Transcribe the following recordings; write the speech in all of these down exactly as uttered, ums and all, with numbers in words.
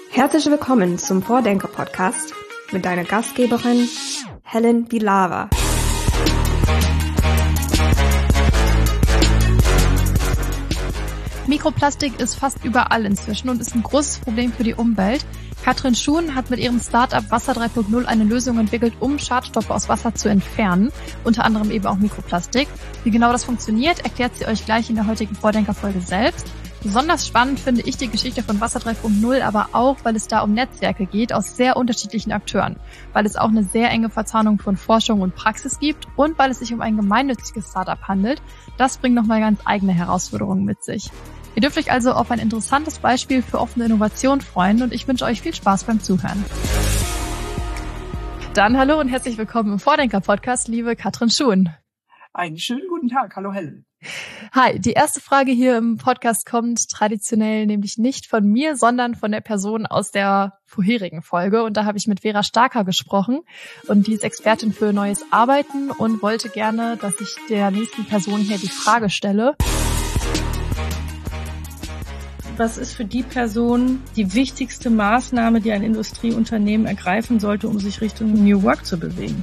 Herzlich willkommen zum Vordenker-Podcast mit deiner Gastgeberin Helen Bilawa. Mikroplastik ist fast überall inzwischen und ist ein großes Problem für die Umwelt. Katrin Schuhn hat mit ihrem Startup Wasser drei Punkt null eine Lösung entwickelt, um Schadstoffe aus Wasser zu entfernen, unter anderem eben auch Mikroplastik. Wie genau das funktioniert, erklärt sie euch gleich in der heutigen Vordenker-Folge selbst. Besonders spannend finde ich die Geschichte von Wasser drei Punkt null, aber auch, weil es da um Netzwerke geht aus sehr unterschiedlichen Akteuren, weil es auch eine sehr enge Verzahnung von Forschung und Praxis gibt und weil es sich um ein gemeinnütziges Startup handelt. Das bringt nochmal ganz eigene Herausforderungen mit sich. Ihr dürft euch also auf ein interessantes Beispiel für offene Innovation freuen und ich wünsche euch viel Spaß beim Zuhören. Dann hallo und herzlich willkommen im Vordenker-Podcast, liebe Katrin Schuhn. Einen schönen guten Tag. Hallo Helen. Hi, die erste Frage hier im Podcast kommt traditionell nämlich nicht von mir, sondern von der Person aus der vorherigen Folge. Und da habe ich mit Vera Starker gesprochen und die ist Expertin für neues Arbeiten und wollte gerne, dass ich der nächsten Person hier die Frage stelle. Was ist für die Person die wichtigste Maßnahme, die ein Industrieunternehmen ergreifen sollte, um sich Richtung New Work zu bewegen?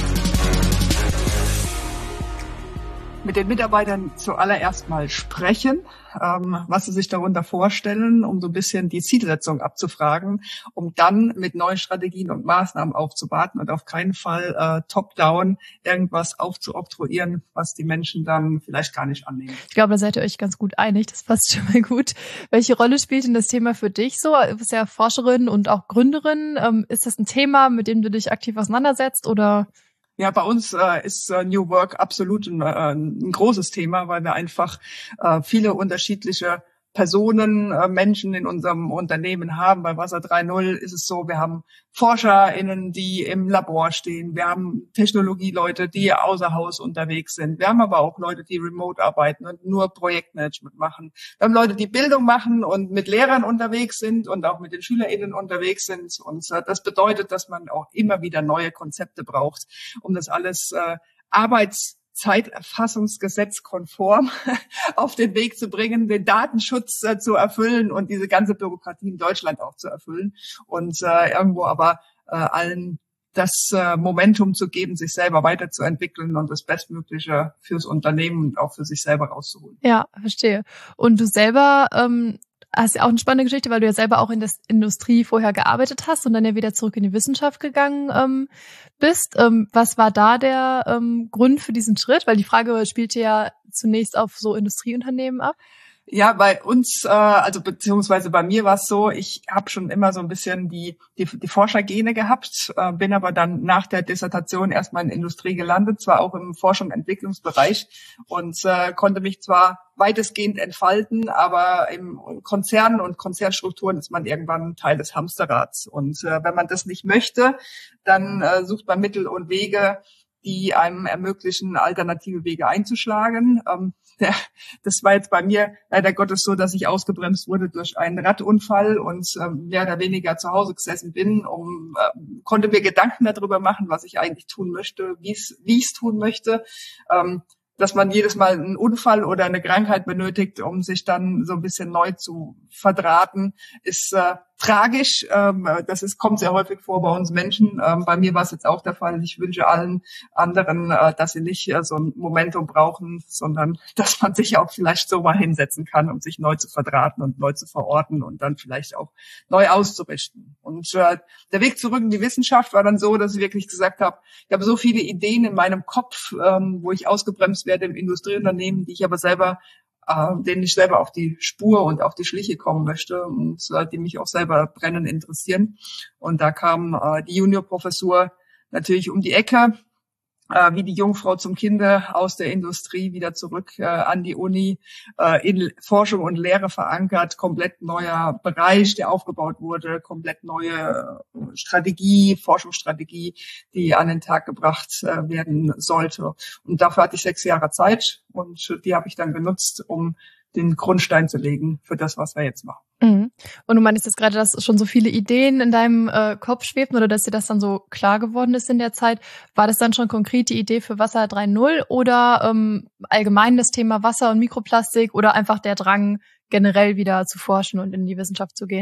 Mit den Mitarbeitern zuallererst mal sprechen, ähm, was sie sich darunter vorstellen, um so ein bisschen die Zielsetzung abzufragen, um dann mit neuen Strategien und Maßnahmen aufzuwarten und auf keinen Fall äh, top-down irgendwas aufzuoktroyieren, was die Menschen dann vielleicht gar nicht annehmen. Ich glaube, da seid ihr euch ganz gut einig, das passt schon mal gut. Welche Rolle spielt denn das Thema für dich so? Du bist ja Forscherin und auch Gründerin. Ähm, ist das ein Thema, mit dem du dich aktiv auseinandersetzt oder... Ja, bei uns äh, ist äh, New Work absolut ein, äh, ein großes Thema, weil wir einfach äh, viele unterschiedliche Personen, äh, Menschen in unserem Unternehmen haben. Bei Wasser drei Punkt null ist es so, wir haben ForscherInnen, die im Labor stehen. Wir haben Technologieleute, die außer Haus unterwegs sind. Wir haben aber auch Leute, die remote arbeiten und nur Projektmanagement machen. Wir haben Leute, die Bildung machen und mit Lehrern unterwegs sind und auch mit den SchülerInnen unterwegs sind. Und äh, das bedeutet, dass man auch immer wieder neue Konzepte braucht, um das alles äh, Arbeits Zeiterfassungsgesetz konform auf den Weg zu bringen, den Datenschutz äh, zu erfüllen und diese ganze Bürokratie in Deutschland auch zu erfüllen und äh, irgendwo aber äh, allen das äh, Momentum zu geben, sich selber weiterzuentwickeln und das Bestmögliche fürs Unternehmen und auch für sich selber rauszuholen. Ja, verstehe. Und du selber ähm hast ja auch eine spannende Geschichte, weil du ja selber auch in der Industrie vorher gearbeitet hast und dann ja wieder zurück in die Wissenschaft gegangen ähm, bist. Ähm, was war da der ähm, Grund für diesen Schritt? Weil die Frage spielte ja zunächst auf so Industrieunternehmen ab. Ja, bei uns, äh, also beziehungsweise bei mir war es so, ich habe schon immer so ein bisschen die die, die Forschergene gehabt, äh, bin aber dann nach der Dissertation erstmal in der Industrie gelandet, zwar auch im Forschung- und Entwicklungsbereich und äh, konnte mich zwar weitestgehend entfalten, aber im Konzernen und Konzernstrukturen ist man irgendwann Teil des Hamsterrads. Und äh, wenn man das nicht möchte, dann äh, sucht man Mittel und Wege, die einem ermöglichen, alternative Wege einzuschlagen. Ähm, der, das war jetzt bei mir leider Gottes so, dass ich ausgebremst wurde durch einen Radunfall und äh, mehr oder weniger zu Hause gesessen bin, um äh, konnte mir Gedanken darüber machen, was ich eigentlich tun möchte, wie es wie ich es tun möchte. Ähm, dass man jedes Mal einen Unfall oder eine Krankheit benötigt, um sich dann so ein bisschen neu zu verdrahten, ist äh, tragisch. Ähm, das ist, kommt sehr häufig vor bei uns Menschen. Ähm, bei mir war es jetzt auch der Fall. Ich wünsche allen anderen, äh, dass sie nicht äh, so ein Momentum brauchen, sondern dass man sich auch vielleicht so mal hinsetzen kann, um sich neu zu verdrahten und neu zu verorten und dann vielleicht auch neu auszurichten. Und äh, der Weg zurück in die Wissenschaft war dann so, dass ich wirklich gesagt habe, ich habe so viele Ideen in meinem Kopf, ähm, wo ich ausgebremst werde im Industrieunternehmen, die ich aber selber äh, denen ich selber auf die Spur und auf die Schliche kommen möchte und äh, die mich auch selber brennend interessieren. Und da kam äh, die Juniorprofessur natürlich um die Ecke, äh, wie die Jungfrau zum Kinde aus der Industrie wieder zurück äh, an die Uni, äh, in Forschung und Lehre verankert, komplett neuer Bereich, der aufgebaut wurde, komplett neue äh, Strategie, Forschungsstrategie, die an den Tag gebracht äh, werden sollte. Und dafür hatte ich sechs Jahre Zeit und die habe ich dann genutzt, um den Grundstein zu legen für das, was wir jetzt machen. Mhm. Und du meinst jetzt gerade, dass schon so viele Ideen in deinem äh, Kopf schwebten oder dass dir das dann so klar geworden ist in der Zeit. War das dann schon konkret die Idee für Wasser drei Punkt null oder ähm, allgemein das Thema Wasser und Mikroplastik oder einfach der Drang, generell wieder zu forschen und in die Wissenschaft zu gehen?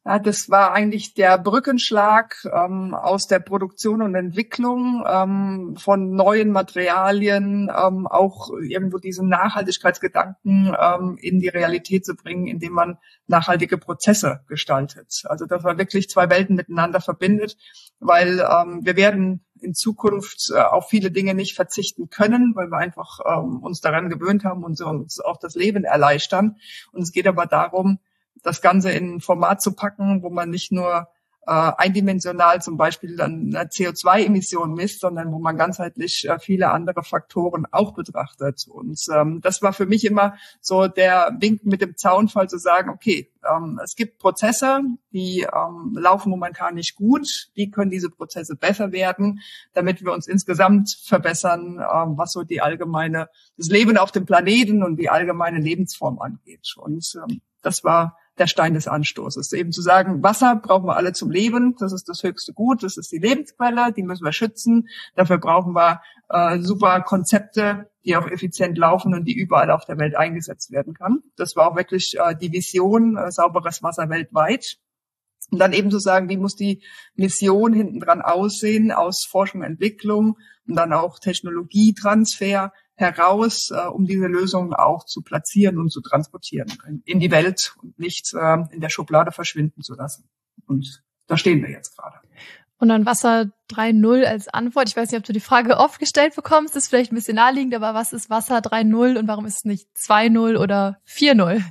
Ja, das war eigentlich der Brückenschlag ähm, aus der Produktion und Entwicklung ähm, von neuen Materialien, ähm, auch irgendwo diesen Nachhaltigkeitsgedanken ähm, in die Realität zu bringen, indem man nachhaltige Prozesse gestaltet. Also dass man wirklich zwei Welten miteinander verbindet, weil ähm, wir werden in Zukunft äh, auf viele Dinge nicht verzichten können, weil wir einfach ähm, uns daran gewöhnt haben und so uns auch das Leben erleichtern. Und es geht aber darum, das Ganze in ein Format zu packen, wo man nicht nur äh, eindimensional zum Beispiel dann eine C O zwei Emission misst, sondern wo man ganzheitlich äh, viele andere Faktoren auch betrachtet. Und ähm, das war für mich immer so der Wink mit dem Zaunfall zu sagen, okay, ähm, es gibt Prozesse, die ähm, laufen momentan nicht gut. Wie können diese Prozesse besser werden, damit wir uns insgesamt verbessern, ähm, was so die allgemeine, das Leben auf dem Planeten und die allgemeine Lebensform angeht. Und ähm, das war der Stein des Anstoßes. Eben zu sagen, Wasser brauchen wir alle zum Leben, das ist das höchste Gut, das ist die Lebensquelle, die müssen wir schützen. Dafür brauchen wir äh, super Konzepte, die auch effizient laufen und die überall auf der Welt eingesetzt werden kann. Das war auch wirklich äh, die Vision, äh, sauberes Wasser weltweit. Und dann eben zu sagen, wie muss die Mission hinten dran aussehen aus Forschung und Entwicklung und dann auch Technologietransfer heraus, äh, um diese Lösungen auch zu platzieren und zu transportieren in, in die Welt und nicht äh, in der Schublade verschwinden zu lassen. Und da stehen wir jetzt gerade. Und dann Wasser drei null als Antwort. Ich weiß nicht, ob du die Frage oft gestellt bekommst. Das ist vielleicht ein bisschen naheliegend, aber was ist Wasser drei null und warum ist es nicht zwei null oder vier null?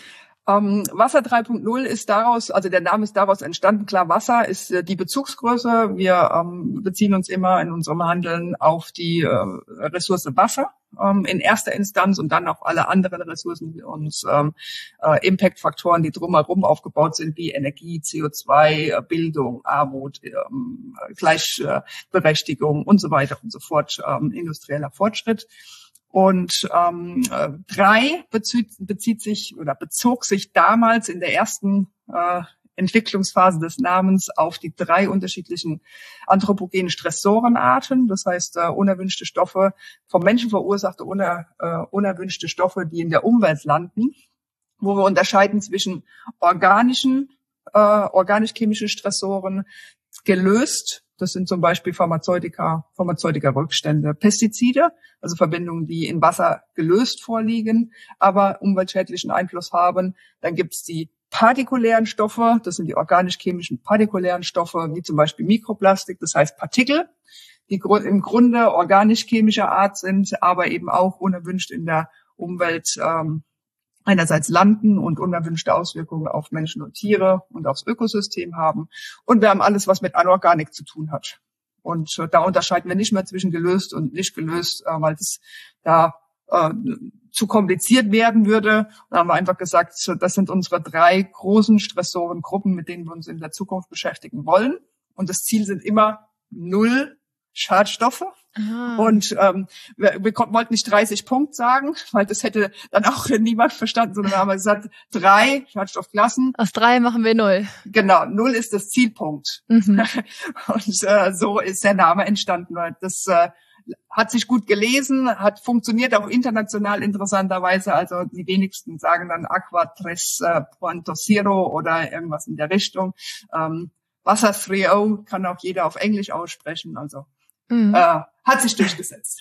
Ähm, Wasser drei Punkt null ist daraus, also der Name ist daraus entstanden. Klar, Wasser ist äh, die Bezugsgröße. Wir ähm, beziehen uns immer in unserem Handeln auf die äh, Ressource Wasser ähm, in erster Instanz und dann auf alle anderen Ressourcen und ähm, äh, Impact-Faktoren, die drumherum aufgebaut sind, wie Energie, C O zwei, äh, Bildung, Armut, ähm, Gleichberechtigung und so weiter und so fort, ähm, industrieller Fortschritt. Und ähm, drei bezieht, bezieht sich oder bezog sich damals in der ersten äh, Entwicklungsphase des Namens auf die drei unterschiedlichen anthropogenen Stressorenarten, das heißt äh, unerwünschte Stoffe, vom Menschen verursachte uner, äh, unerwünschte Stoffe, die in der Umwelt landen, wo wir unterscheiden zwischen organischen, äh, organisch-chemischen Stressoren, gelöst. Das sind zum Beispiel Pharmazeutika, Pharmazeutika-Rückstände, Pestizide, also Verbindungen, die in Wasser gelöst vorliegen, aber umweltschädlichen Einfluss haben. Dann gibt's die partikulären Stoffe, das sind die organisch-chemischen partikulären Stoffe, wie zum Beispiel Mikroplastik, das heißt Partikel, die im Grunde organisch-chemischer Art sind, aber eben auch unerwünscht in der Umwelt ähm, einerseits landen und unerwünschte Auswirkungen auf Menschen und Tiere und aufs Ökosystem haben. Und wir haben alles, was mit Anorganik zu tun hat. Und äh, da unterscheiden wir nicht mehr zwischen gelöst und nicht gelöst, äh, weil es da äh, zu kompliziert werden würde. Da haben wir einfach gesagt, das sind unsere drei großen Stressorengruppen, mit denen wir uns in der Zukunft beschäftigen wollen. Und das Ziel sind immer null Schadstoffe. Aha. Und ähm, wir, wir konnten, wollten nicht dreißig Punkt sagen, weil das hätte dann auch niemand verstanden, sondern wir haben gesagt, drei Schadstoffklassen. Aus drei machen wir null. Genau, null ist das Zielpunkt. Mhm. Und äh, so ist der Name entstanden, weil das äh, hat sich gut gelesen, hat funktioniert auch international interessanterweise. Also die wenigsten sagen dann Aqua Tres äh, Punto Zero oder irgendwas in der Richtung. Ähm, Wasser drei Punkt null kann auch jeder auf Englisch aussprechen, also Mhm. Äh, hat sich durchgesetzt.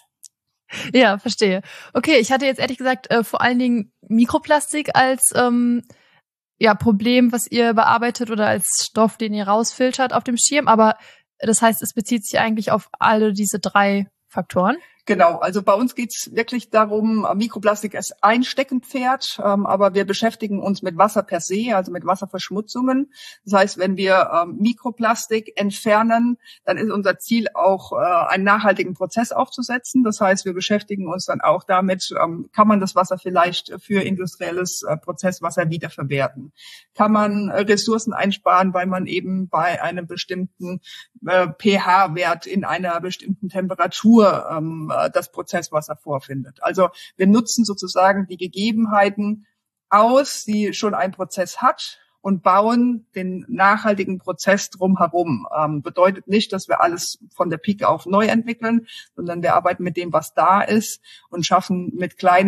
Ja, verstehe. Okay, ich hatte jetzt ehrlich gesagt äh, vor allen Dingen Mikroplastik als ähm, ja Problem, was ihr bearbeitet oder als Stoff, den ihr rausfiltert auf dem Schirm. Aber das heißt, es bezieht sich eigentlich auf alle diese drei Faktoren? Genau, also bei uns geht's wirklich darum, Mikroplastik ist ein Steckenpferd, ähm, aber wir beschäftigen uns mit Wasser per se, also mit Wasserverschmutzungen. Das heißt, wenn wir ähm, Mikroplastik entfernen, dann ist unser Ziel auch, äh, einen nachhaltigen Prozess aufzusetzen. Das heißt, wir beschäftigen uns dann auch damit, ähm, kann man das Wasser vielleicht für industrielles äh, Prozesswasser wiederverwerten? Kann man äh, Ressourcen einsparen, weil man eben bei einem bestimmten äh, pH-Wert in einer bestimmten Temperatur ähm, das Prozesswasser vorfindet. Also wir nutzen sozusagen die Gegebenheiten aus, die schon ein Prozess hat und bauen den nachhaltigen Prozess drumherum. Ähm, bedeutet nicht, dass wir alles von der Pike auf neu entwickeln, sondern wir arbeiten mit dem, was da ist und schaffen mit kleinen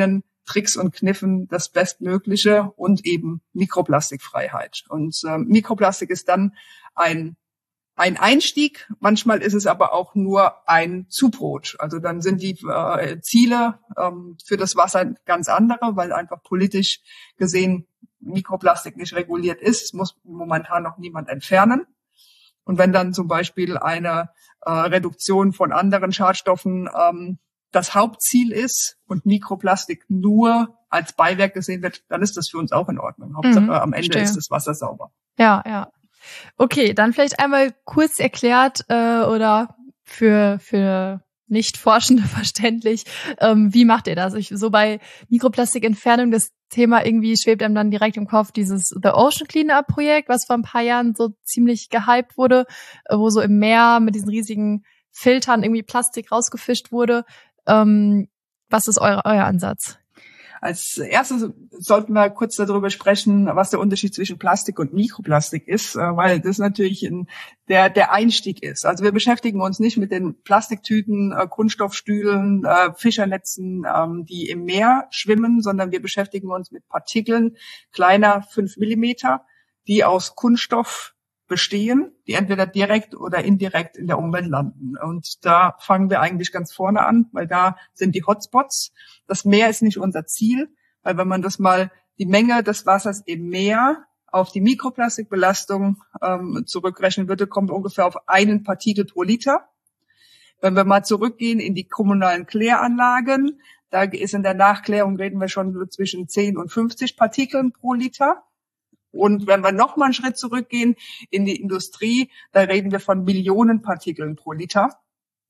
Tricks und Kniffen das Bestmögliche und eben Mikroplastikfreiheit. Und äh, Mikroplastik ist dann ein ein Einstieg, manchmal ist es aber auch nur ein Zubrot. Also dann sind die äh, Ziele ähm, für das Wasser ganz andere, weil einfach politisch gesehen Mikroplastik nicht reguliert ist. Es muss momentan noch niemand entfernen. Und wenn dann zum Beispiel eine äh, Reduktion von anderen Schadstoffen ähm, das Hauptziel ist und Mikroplastik nur als Beiwerk gesehen wird, dann ist das für uns auch in Ordnung. Hauptsache mhm, am Ende verstehe. ist das Wasser sauber. Ja, ja. Okay, dann vielleicht einmal kurz erklärt äh, oder für für Nicht-Forschende verständlich, ähm, wie macht ihr das? Ich, so bei Mikroplastikentfernung, das Thema irgendwie schwebt einem dann direkt im Kopf, dieses The Ocean Cleanup-Projekt, was vor ein paar Jahren so ziemlich gehypt wurde, äh, wo so im Meer mit diesen riesigen Filtern irgendwie Plastik rausgefischt wurde. Ähm, was ist euer, euer Ansatz? Als erstes sollten wir kurz darüber sprechen, was der Unterschied zwischen Plastik und Mikroplastik ist, weil das natürlich ein, der, der Einstieg ist. Also wir beschäftigen uns nicht mit den Plastiktüten, Kunststoffstühlen, Fischernetzen, die im Meer schwimmen, sondern wir beschäftigen uns mit Partikeln kleiner fünf Millimeter, die aus Kunststoff bestehen, die entweder direkt oder indirekt in der Umwelt landen. Und da fangen wir eigentlich ganz vorne an, weil da sind die Hotspots. Das Meer ist nicht unser Ziel, weil wenn man das mal, die Menge des Wassers im Meer auf die Mikroplastikbelastung ähm, zurückrechnen würde, kommt ungefähr auf einen Partikel pro Liter. Wenn wir mal zurückgehen in die kommunalen Kläranlagen, da ist in der Nachklärung, reden wir schon zwischen zehn und fünfzig Partikeln pro Liter. Und wenn wir noch mal einen Schritt zurückgehen in die Industrie, da reden wir von Millionen Partikeln pro Liter,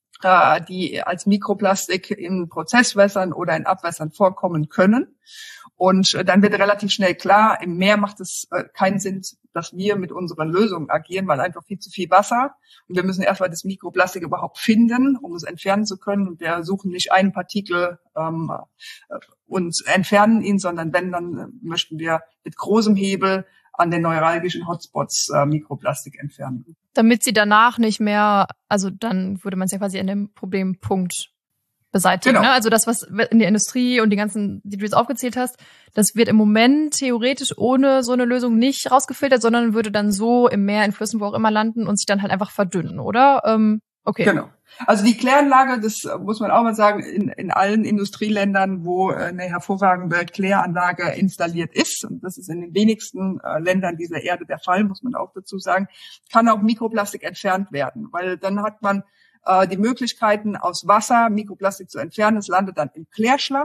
äh, die als Mikroplastik in Prozesswässern oder in Abwässern vorkommen können. Und äh, dann wird relativ schnell klar, im Meer macht es äh, keinen Sinn, dass wir mit unseren Lösungen agieren, weil einfach viel zu viel Wasser. Und wir müssen erstmal das Mikroplastik überhaupt finden, um es entfernen zu können. Und wir suchen nicht einen Partikel ähm, äh, und entfernen ihn, sondern wenn, dann möchten wir mit großem Hebel an den neuralgischen Hotspots äh, Mikroplastik entfernen. Damit sie danach nicht mehr, also dann würde man es ja quasi an dem Problempunkt beseitigen. Genau. Ne? Also das, was in der Industrie und die ganzen, die du jetzt aufgezählt hast, das wird im Moment theoretisch ohne so eine Lösung nicht rausgefiltert, sondern würde dann so im Meer, in Flüssen, wo auch immer landen und sich dann halt einfach verdünnen, oder? Ähm, okay. Genau. Also die Kläranlage, das muss man auch mal sagen, in, in allen Industrieländern, wo eine hervorragende Kläranlage installiert ist, und das ist in den wenigsten äh, Ländern dieser Erde der Fall, muss man auch dazu sagen, kann auch Mikroplastik entfernt werden, weil dann hat man äh, die Möglichkeiten, aus Wasser Mikroplastik zu entfernen. Es landet dann im Klärschlamm.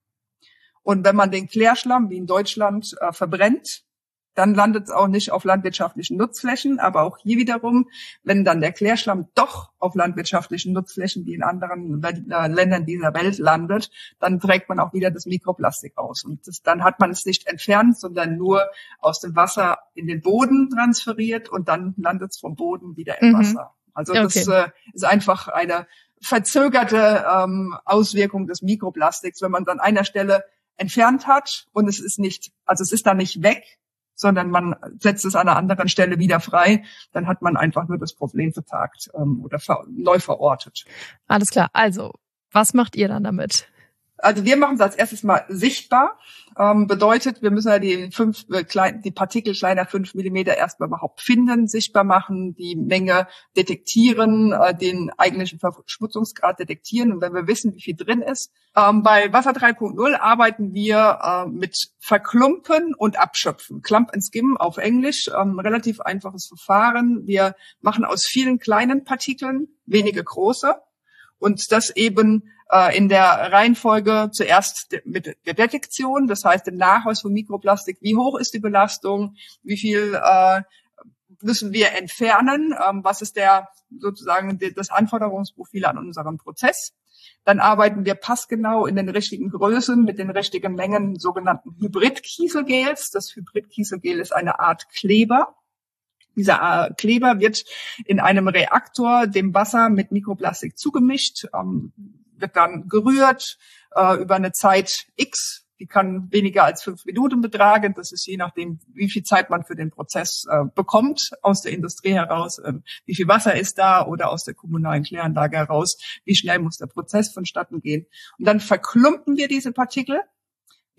Und wenn man den Klärschlamm, wie in Deutschland, äh, verbrennt, dann landet es auch nicht auf landwirtschaftlichen Nutzflächen. Aber auch hier wiederum, wenn dann der Klärschlamm doch auf landwirtschaftlichen Nutzflächen wie in anderen Ländern dieser Welt landet, dann trägt man auch wieder das Mikroplastik aus. Und das, dann hat man es nicht entfernt, sondern nur aus dem Wasser in den Boden transferiert und dann landet es vom Boden wieder im mhm. Wasser. Also okay. das äh, ist einfach eine verzögerte ähm, Auswirkung des Mikroplastiks, wenn man es an einer Stelle entfernt hat und es ist nicht, also es ist dann nicht weg, sondern man setzt es an einer anderen Stelle wieder frei, dann hat man einfach nur das Problem vertagt ähm, oder ver- neu verortet. Alles klar. Also, was macht ihr dann damit? Also wir machen es als erstes mal sichtbar. Ähm, bedeutet, wir müssen ja die fünf, äh, klein, die Partikel kleiner fünf Millimeter erstmal überhaupt finden, sichtbar machen, die Menge detektieren, äh, den eigentlichen Verschmutzungsgrad detektieren. Und wenn wir wissen, wie viel drin ist, ähm, bei Wasser drei Punkt null arbeiten wir äh, mit Verklumpen und Abschöpfen. Clump and Skim auf Englisch, ähm, relativ einfaches Verfahren. Wir machen aus vielen kleinen Partikeln wenige große und das eben in der Reihenfolge zuerst mit der Detektion, das heißt im Nachweis von Mikroplastik, wie hoch ist die Belastung, wie viel äh, müssen wir entfernen, ähm, was ist der sozusagen das Anforderungsprofil an unserem Prozess. Dann arbeiten wir passgenau in den richtigen Größen mit den richtigen Mengen sogenannten Hybrid-Kieselgels. Das Hybrid-Kieselgel ist eine Art Kleber. Dieser Kleber wird in einem Reaktor dem Wasser mit Mikroplastik zugemischt, ähm, wird dann gerührt äh, über eine Zeit X. Die kann weniger als fünf Minuten betragen. Das ist je nachdem, wie viel Zeit man für den Prozess äh, bekommt aus der Industrie heraus, äh, wie viel Wasser ist da oder aus der kommunalen Kläranlage heraus, wie schnell muss der Prozess vonstatten gehen. Und dann verklumpen wir diese Partikel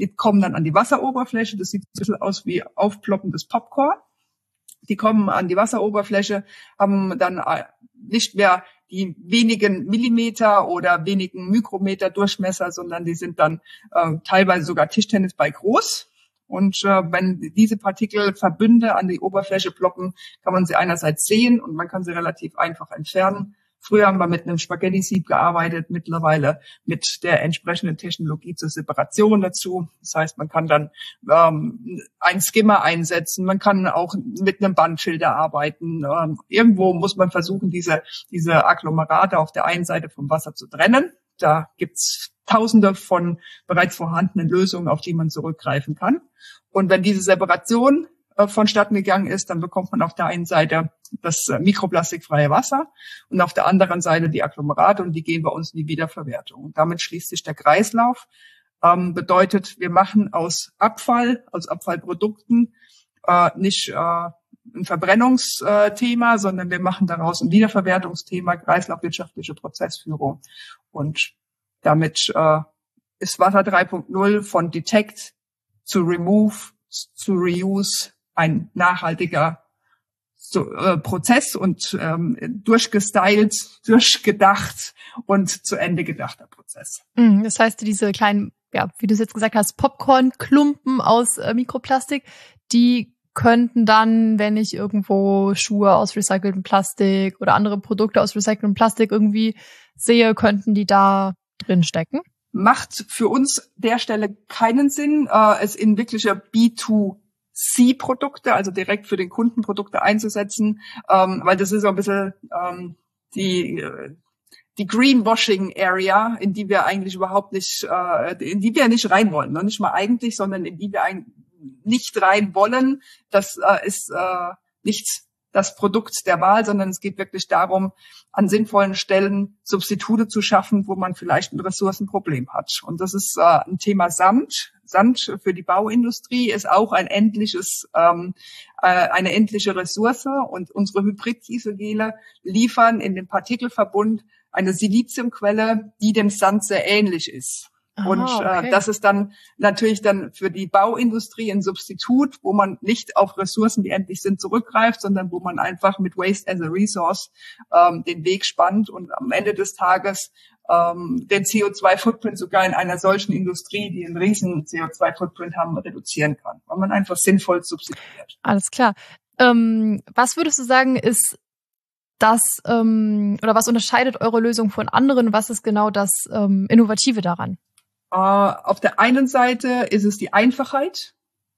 Die kommen dann an die Wasseroberfläche. Das sieht ein bisschen aus wie aufploppendes Popcorn. Die kommen an die Wasseroberfläche, haben dann nicht mehr die wenigen Millimeter oder wenigen Mikrometer Durchmesser, sondern die sind dann äh, teilweise sogar Tischtennisball groß. Und äh, wenn diese Partikelverbünde an die Oberfläche ploppen, kann man sie einerseits sehen und man kann sie relativ einfach entfernen. Früher haben wir mit einem Spaghetti-Sieb gearbeitet, mittlerweile mit der entsprechenden Technologie zur Separation dazu. Das heißt, man kann dann ähm, einen Skimmer einsetzen, man kann auch mit einem Bandfilter arbeiten. Ähm, irgendwo muss man versuchen, diese diese Agglomerate auf der einen Seite vom Wasser zu trennen. Da gibt's Tausende von bereits vorhandenen Lösungen, auf die man zurückgreifen kann. Und wenn diese Separation äh, vonstatten gegangen ist, dann bekommt man auf der einen Seite das äh, mikroplastikfreie Wasser und auf der anderen Seite die Agglomerate, und die gehen bei uns in die Wiederverwertung. Und damit schließt sich der Kreislauf. Ähm, bedeutet, wir machen aus Abfall, aus Abfallprodukten äh, nicht äh, ein Verbrennungsthema, sondern wir machen daraus ein Wiederverwertungsthema, kreislaufwirtschaftliche Prozessführung. Und damit äh, ist Wasser drei Punkt null von Detect zu Remove zu Reuse ein nachhaltiger so, äh, Prozess und ähm, durchgestylt, durchgedacht und zu Ende gedachter Prozess. Das heißt, diese kleinen, ja, wie du es jetzt gesagt hast, Popcorn-Klumpen aus äh, Mikroplastik, die könnten dann, wenn ich irgendwo Schuhe aus recyceltem Plastik oder andere Produkte aus recyceltem Plastik irgendwie sehe, könnten die da drin stecken? Macht für uns der Stelle keinen Sinn, äh, es in wirkliche B zwei C Produkte, also direkt für den Kunden Produkte einzusetzen, ähm, weil das ist so ein bisschen ähm, die äh, die Greenwashing Area, in die wir eigentlich überhaupt nicht, äh, in die wir nicht rein wollen, ne? Nicht mal eigentlich, sondern in die wir ein, nicht rein wollen. Das äh, ist äh, nicht das Produkt der Wahl, sondern es geht wirklich darum, an sinnvollen Stellen Substitute zu schaffen, wo man vielleicht ein Ressourcenproblem hat. Und das ist äh, ein Thema Sand. Sand für die Bauindustrie ist auch ein endliches, ähm, äh, eine endliche Ressource. Und unsere Hybrid-Kieselgele liefern in den Partikelverbund eine Siliziumquelle, die dem Sand sehr ähnlich ist. Aha, und okay. äh, das ist dann natürlich dann für die Bauindustrie ein Substitut, wo man nicht auf Ressourcen, die endlich sind, zurückgreift, sondern wo man einfach mit Waste as a Resource ähm, den Weg spannt und am Ende des Tages ähm, den C O zwei Footprint sogar in einer solchen Industrie, die einen riesen C O zwei Footprint haben, reduzieren kann, weil man einfach sinnvoll substituiert. Alles klar. Ähm, was würdest du sagen, ist das ähm, oder was unterscheidet eure Lösung von anderen? Was ist genau das ähm, Innovative daran? Uh, auf der einen Seite ist es die Einfachheit.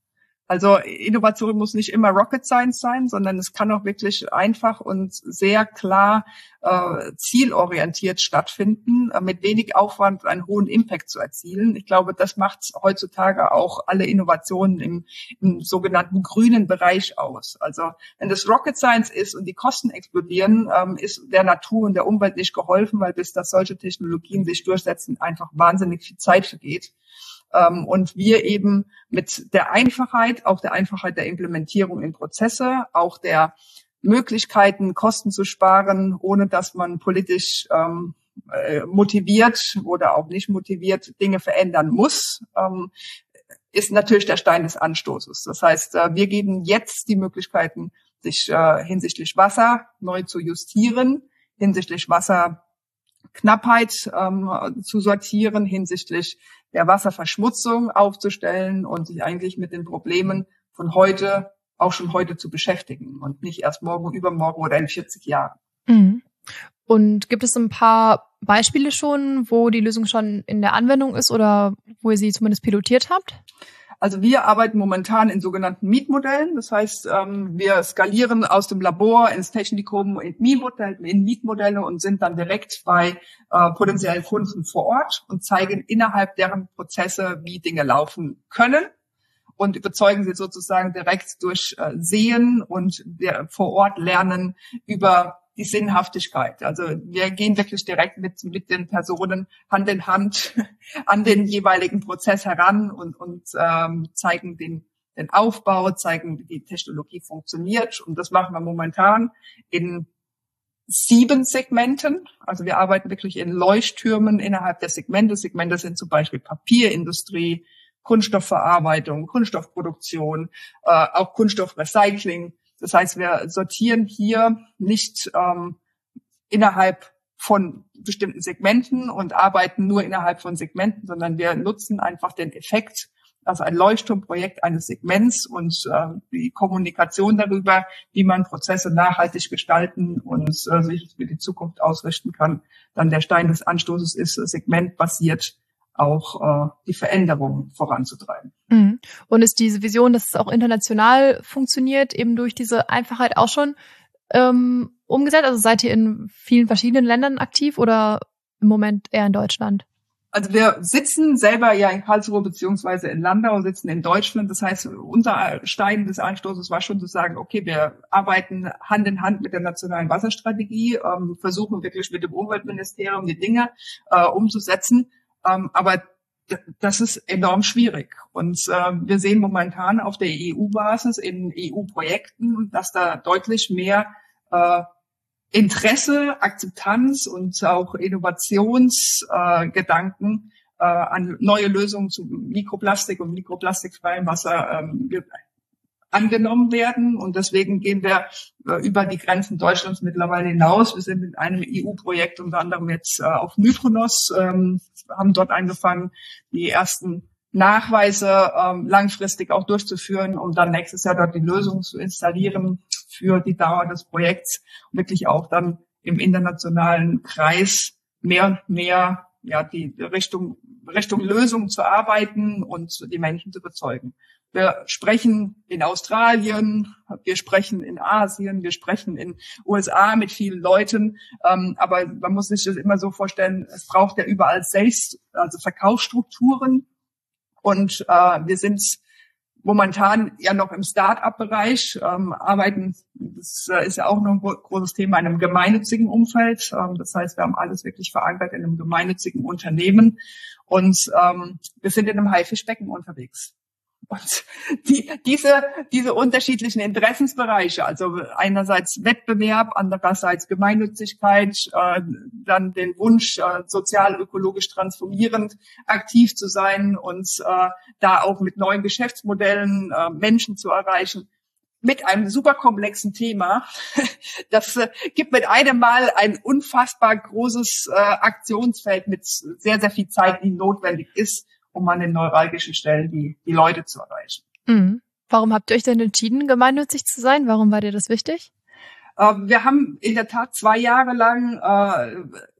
Also Innovation muss nicht immer Rocket Science sein, sondern es kann auch wirklich einfach und sehr klar äh, zielorientiert stattfinden, äh, mit wenig Aufwand einen hohen Impact zu erzielen. Ich glaube, das macht heutzutage auch alle Innovationen im, im sogenannten grünen Bereich aus. Also wenn das Rocket Science ist und die Kosten explodieren, ähm, ist der Natur und der Umwelt nicht geholfen, weil bis das solche Technologien sich durchsetzen, einfach wahnsinnig viel Zeit vergeht. Um, und wir eben mit der Einfachheit, auch der Einfachheit der Implementierung in Prozesse, auch der Möglichkeiten, Kosten zu sparen, ohne dass man politisch ähm, äh, motiviert oder auch nicht motiviert Dinge verändern muss, ähm, ist natürlich der Stein des Anstoßes. Das heißt, äh, wir geben jetzt die Möglichkeiten, sich äh, hinsichtlich Wasser neu zu justieren, hinsichtlich Wasserknappheit ähm, zu sortieren, hinsichtlich der Wasserverschmutzung aufzustellen und sich eigentlich mit den Problemen von heute auch schon heute zu beschäftigen und nicht erst morgen, übermorgen oder in vierzig Jahren. Mhm. Und gibt es ein paar Beispiele schon, wo die Lösung schon in der Anwendung ist oder wo ihr sie zumindest pilotiert habt? Also wir arbeiten momentan in sogenannten Mietmodellen. Das heißt, wir skalieren aus dem Labor ins Technikum in Mietmodelle und sind dann direkt bei potenziellen Kunden vor Ort und zeigen innerhalb deren Prozesse, wie Dinge laufen können und überzeugen sie sozusagen direkt durch Sehen und vor Ort Lernen über die Sinnhaftigkeit. Also wir gehen wirklich direkt mit mit den Personen Hand in Hand an den jeweiligen Prozess heran und und ähm, zeigen den den Aufbau, zeigen, wie die Technologie funktioniert. Und das machen wir momentan in sieben Segmenten. Also wir arbeiten wirklich in Leuchttürmen innerhalb der Segmente. Segmente sind zum Beispiel Papierindustrie, Kunststoffverarbeitung, Kunststoffproduktion, äh, auch Kunststoffrecycling. Das heißt, wir sortieren hier nicht ähm, innerhalb von bestimmten Segmenten und arbeiten nur innerhalb von Segmenten, sondern wir nutzen einfach den Effekt, also ein Leuchtturmprojekt eines Segments und äh, die Kommunikation darüber, wie man Prozesse nachhaltig gestalten und äh, sich für die Zukunft ausrichten kann. Dann der Stein des Anstoßes ist, segmentbasiert auch äh, die Veränderung voranzutreiben. Mhm. Und ist diese Vision, dass es auch international funktioniert, eben durch diese Einfachheit auch schon ähm, umgesetzt? Also seid ihr in vielen verschiedenen Ländern aktiv oder im Moment eher in Deutschland? Also wir sitzen selber ja in Karlsruhe beziehungsweise in Landau, sitzen in Deutschland. Das heißt, unser Stein des Anstoßes war schon zu sagen, okay, wir arbeiten Hand in Hand mit der nationalen Wasserstrategie, ähm, versuchen wirklich mit dem Umweltministerium die Dinge äh, umzusetzen. Ähm, aber d- das ist enorm schwierig. Und äh, wir sehen momentan auf der E U-Basis in E U-Projekten, dass da deutlich mehr äh, Interesse, Akzeptanz und auch Innovationsgedanken äh, äh, an neue Lösungen zu Mikroplastik und mikroplastikfreiem Wasser ähm, angenommen werden. Und deswegen gehen wir äh, über die Grenzen Deutschlands mittlerweile hinaus. Wir sind mit einem E U-Projekt unter anderem jetzt äh, auf Mykonos, ähm, haben dort angefangen, die ersten Nachweise ähm, langfristig auch durchzuführen, um dann nächstes Jahr dort die Lösung zu installieren für die Dauer des Projekts, und wirklich auch dann im internationalen Kreis mehr und mehr ja die Richtung Richtung Lösung zu arbeiten und die Menschen zu überzeugen. Wir sprechen in Australien, wir sprechen in Asien, wir sprechen in U S A mit vielen Leuten, ähm, aber man muss sich das immer so vorstellen, es braucht ja überall Sales, also Verkaufsstrukturen. Und äh, wir sind momentan ja noch im Start-up-Bereich, ähm, arbeiten, das äh, ist ja auch noch ein großes Thema, in einem gemeinnützigen Umfeld. Ähm, das heißt, wir haben alles wirklich verankert in einem gemeinnützigen Unternehmen. Und ähm, wir sind in einem Haifischbecken unterwegs. Und die, diese, diese unterschiedlichen Interessensbereiche, also einerseits Wettbewerb, andererseits Gemeinnützigkeit, äh, dann den Wunsch, äh, sozial-ökologisch transformierend aktiv zu sein und äh, da auch mit neuen Geschäftsmodellen äh, Menschen zu erreichen, mit einem super komplexen Thema. Das äh, gibt mit einem Mal ein unfassbar großes äh, Aktionsfeld mit sehr, sehr viel Zeit, die notwendig ist, um an den neuralgischen Stellen die, die Leute zu erreichen. Mhm. Warum habt ihr euch denn entschieden, gemeinnützig zu sein? Warum war dir das wichtig? Äh, wir haben in der Tat zwei Jahre lang äh,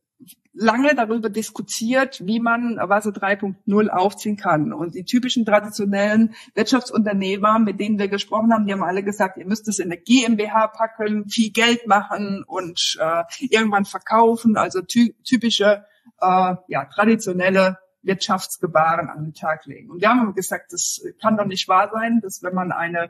lange darüber diskutiert, wie man Wasser drei Punkt null aufziehen kann. Und die typischen traditionellen Wirtschaftsunternehmer, mit denen wir gesprochen haben, die haben alle gesagt, ihr müsst es in eine GmbH packen, viel Geld machen und äh, irgendwann verkaufen. Also ty- typische, äh, ja, traditionelle Wirtschaftsgebaren an den Tag legen. Und wir haben gesagt, das kann doch nicht wahr sein, dass wenn man eine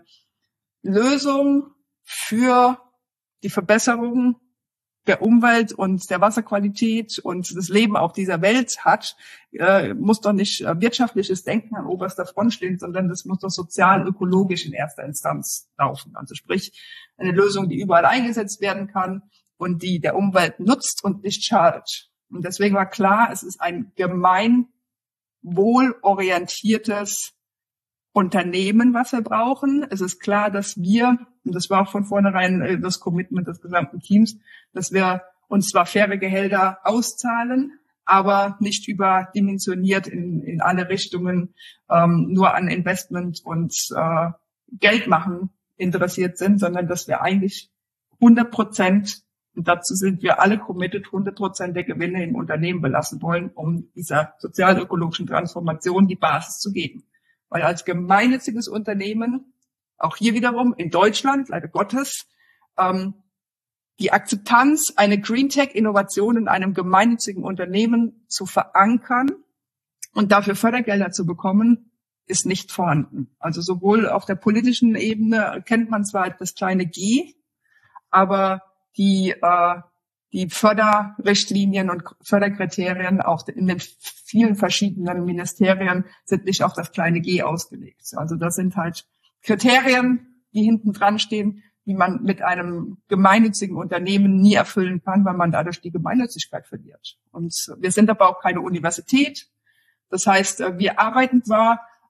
Lösung für die Verbesserung der Umwelt und der Wasserqualität und das Leben auf dieser Welt hat, äh, muss doch nicht äh, wirtschaftliches Denken an oberster Front stehen, sondern das muss doch sozial-ökologisch in erster Instanz laufen. Also sprich, eine Lösung, die überall eingesetzt werden kann und die der Umwelt nutzt und nicht schadet. Und deswegen war klar, es ist ein gemein wohlorientiertes Unternehmen, was wir brauchen. Es ist klar, dass wir, und das war auch von vornherein das Commitment des gesamten Teams, dass wir uns zwar faire Gehälter auszahlen, aber nicht überdimensioniert in, in alle Richtungen ähm, nur an Investment und äh, Geld machen interessiert sind, sondern dass wir eigentlich hundert Prozent, und dazu sind wir alle committed, hundert Prozent der Gewinne im Unternehmen belassen wollen, um dieser sozial-ökologischen Transformation die Basis zu geben. Weil als gemeinnütziges Unternehmen, auch hier wiederum in Deutschland, leider Gottes, ähm, die Akzeptanz, eine Green-Tech-Innovation in einem gemeinnützigen Unternehmen zu verankern und dafür Fördergelder zu bekommen, ist nicht vorhanden. Also sowohl auf der politischen Ebene kennt man zwar das kleine G, aber die äh, die Förderrichtlinien und Förderkriterien auch in den vielen verschiedenen Ministerien sind nicht auf das kleine G ausgelegt. Also das sind halt Kriterien, die hinten dran stehen, die man mit einem gemeinnützigen Unternehmen nie erfüllen kann, weil man dadurch die Gemeinnützigkeit verliert. Und wir sind aber auch keine Universität. Das heißt, wir arbeiten zwar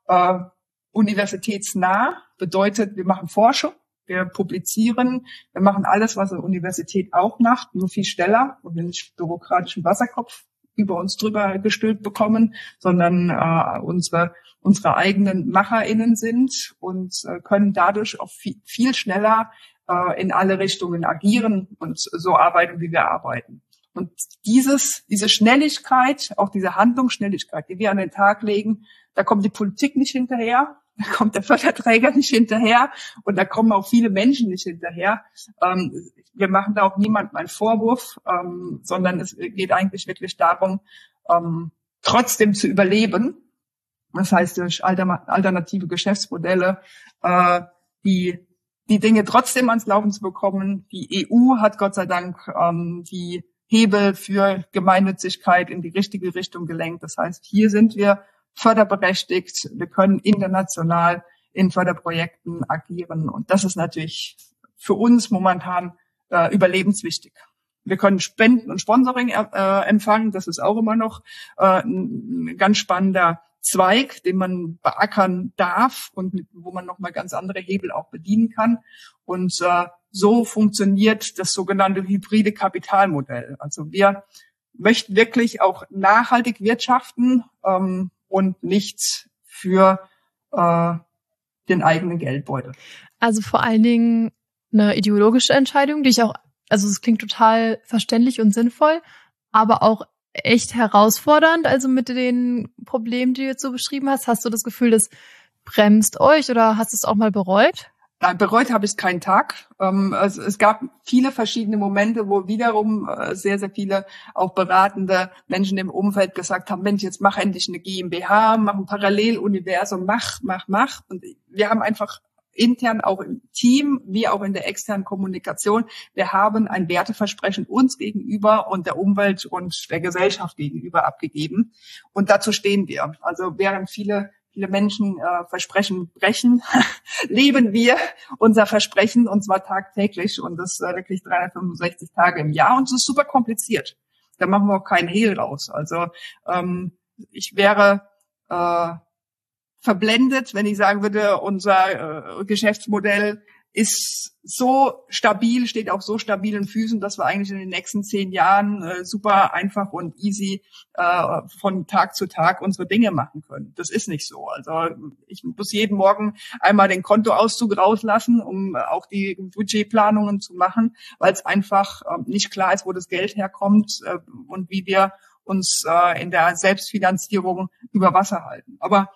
Äh, universitätsnah bedeutet, wir machen Forschung, wir publizieren, wir machen alles, was eine Universität auch macht, nur viel schneller und wir nicht bürokratischen Wasserkopf über uns drüber gestülpt bekommen, sondern äh, unsere unsere eigenen MacherInnen sind und äh, können dadurch auch viel, viel schneller äh, in alle Richtungen agieren und so arbeiten, wie wir arbeiten. Und dieses, diese Schnelligkeit, auch diese Handlungsschnelligkeit, die wir an den Tag legen, da kommt die Politik nicht hinterher, da kommt der Förderträger nicht hinterher und da kommen auch viele Menschen nicht hinterher. Ähm, wir machen da auch niemandem einen Vorwurf, ähm, sondern es geht eigentlich wirklich darum, ähm, trotzdem zu überleben. Das heißt, durch alternative Geschäftsmodelle, äh, die die Dinge trotzdem ans Laufen zu bekommen. Die E U hat Gott sei Dank ähm, die Hebel für Gemeinnützigkeit in die richtige Richtung gelenkt. Das heißt, hier sind wir förderberechtigt. Wir können international in Förderprojekten agieren. Und das ist natürlich für uns momentan äh, überlebenswichtig. Wir können Spenden und Sponsoring äh, empfangen. Das ist auch immer noch äh, ein ganz spannender Zweig, den man beackern darf und mit, wo man nochmal ganz andere Hebel auch bedienen kann. Und äh, so funktioniert das sogenannte hybride Kapitalmodell. Also wir möchten wirklich auch nachhaltig wirtschaften ähm, und nicht für äh, den eigenen Geldbeutel. Also vor allen Dingen eine ideologische Entscheidung, die ich auch, also es klingt total verständlich und sinnvoll, aber auch echt herausfordernd, also mit den Problemen, die du jetzt so beschrieben hast. Hast du das Gefühl, das bremst euch oder hast du es auch mal bereut? Nein, bereut habe ich es keinen Tag. Ähm, es, es gab viele verschiedene Momente, wo wiederum äh, sehr, sehr viele auch beratende Menschen im Umfeld gesagt haben, Mensch, jetzt mach endlich eine GmbH, mach ein Paralleluniversum, mach, mach, mach. Und wir haben einfach intern auch im Team, wie auch in der externen Kommunikation. Wir haben ein Werteversprechen uns gegenüber und der Umwelt und der Gesellschaft gegenüber abgegeben. Und dazu stehen wir. Also während viele viele Menschen äh, Versprechen brechen, leben wir unser Versprechen und zwar tagtäglich und das äh, wirklich dreihundertfünfundsechzig Tage im Jahr und es ist super kompliziert. Da machen wir auch keinen Hehl raus. Also ähm, ich wäre äh, verblendet, wenn ich sagen würde, unser äh, Geschäftsmodell ist so stabil, steht auf so stabilen Füßen, dass wir eigentlich in den nächsten zehn Jahren äh, super einfach und easy äh, von Tag zu Tag unsere Dinge machen können. Das ist nicht so. Also ich muss jeden Morgen einmal den Kontoauszug rauslassen, um auch die Budgetplanungen zu machen, weil es einfach äh, nicht klar ist, wo das Geld herkommt äh, und wie wir uns äh, in der Selbstfinanzierung über Wasser halten. Aber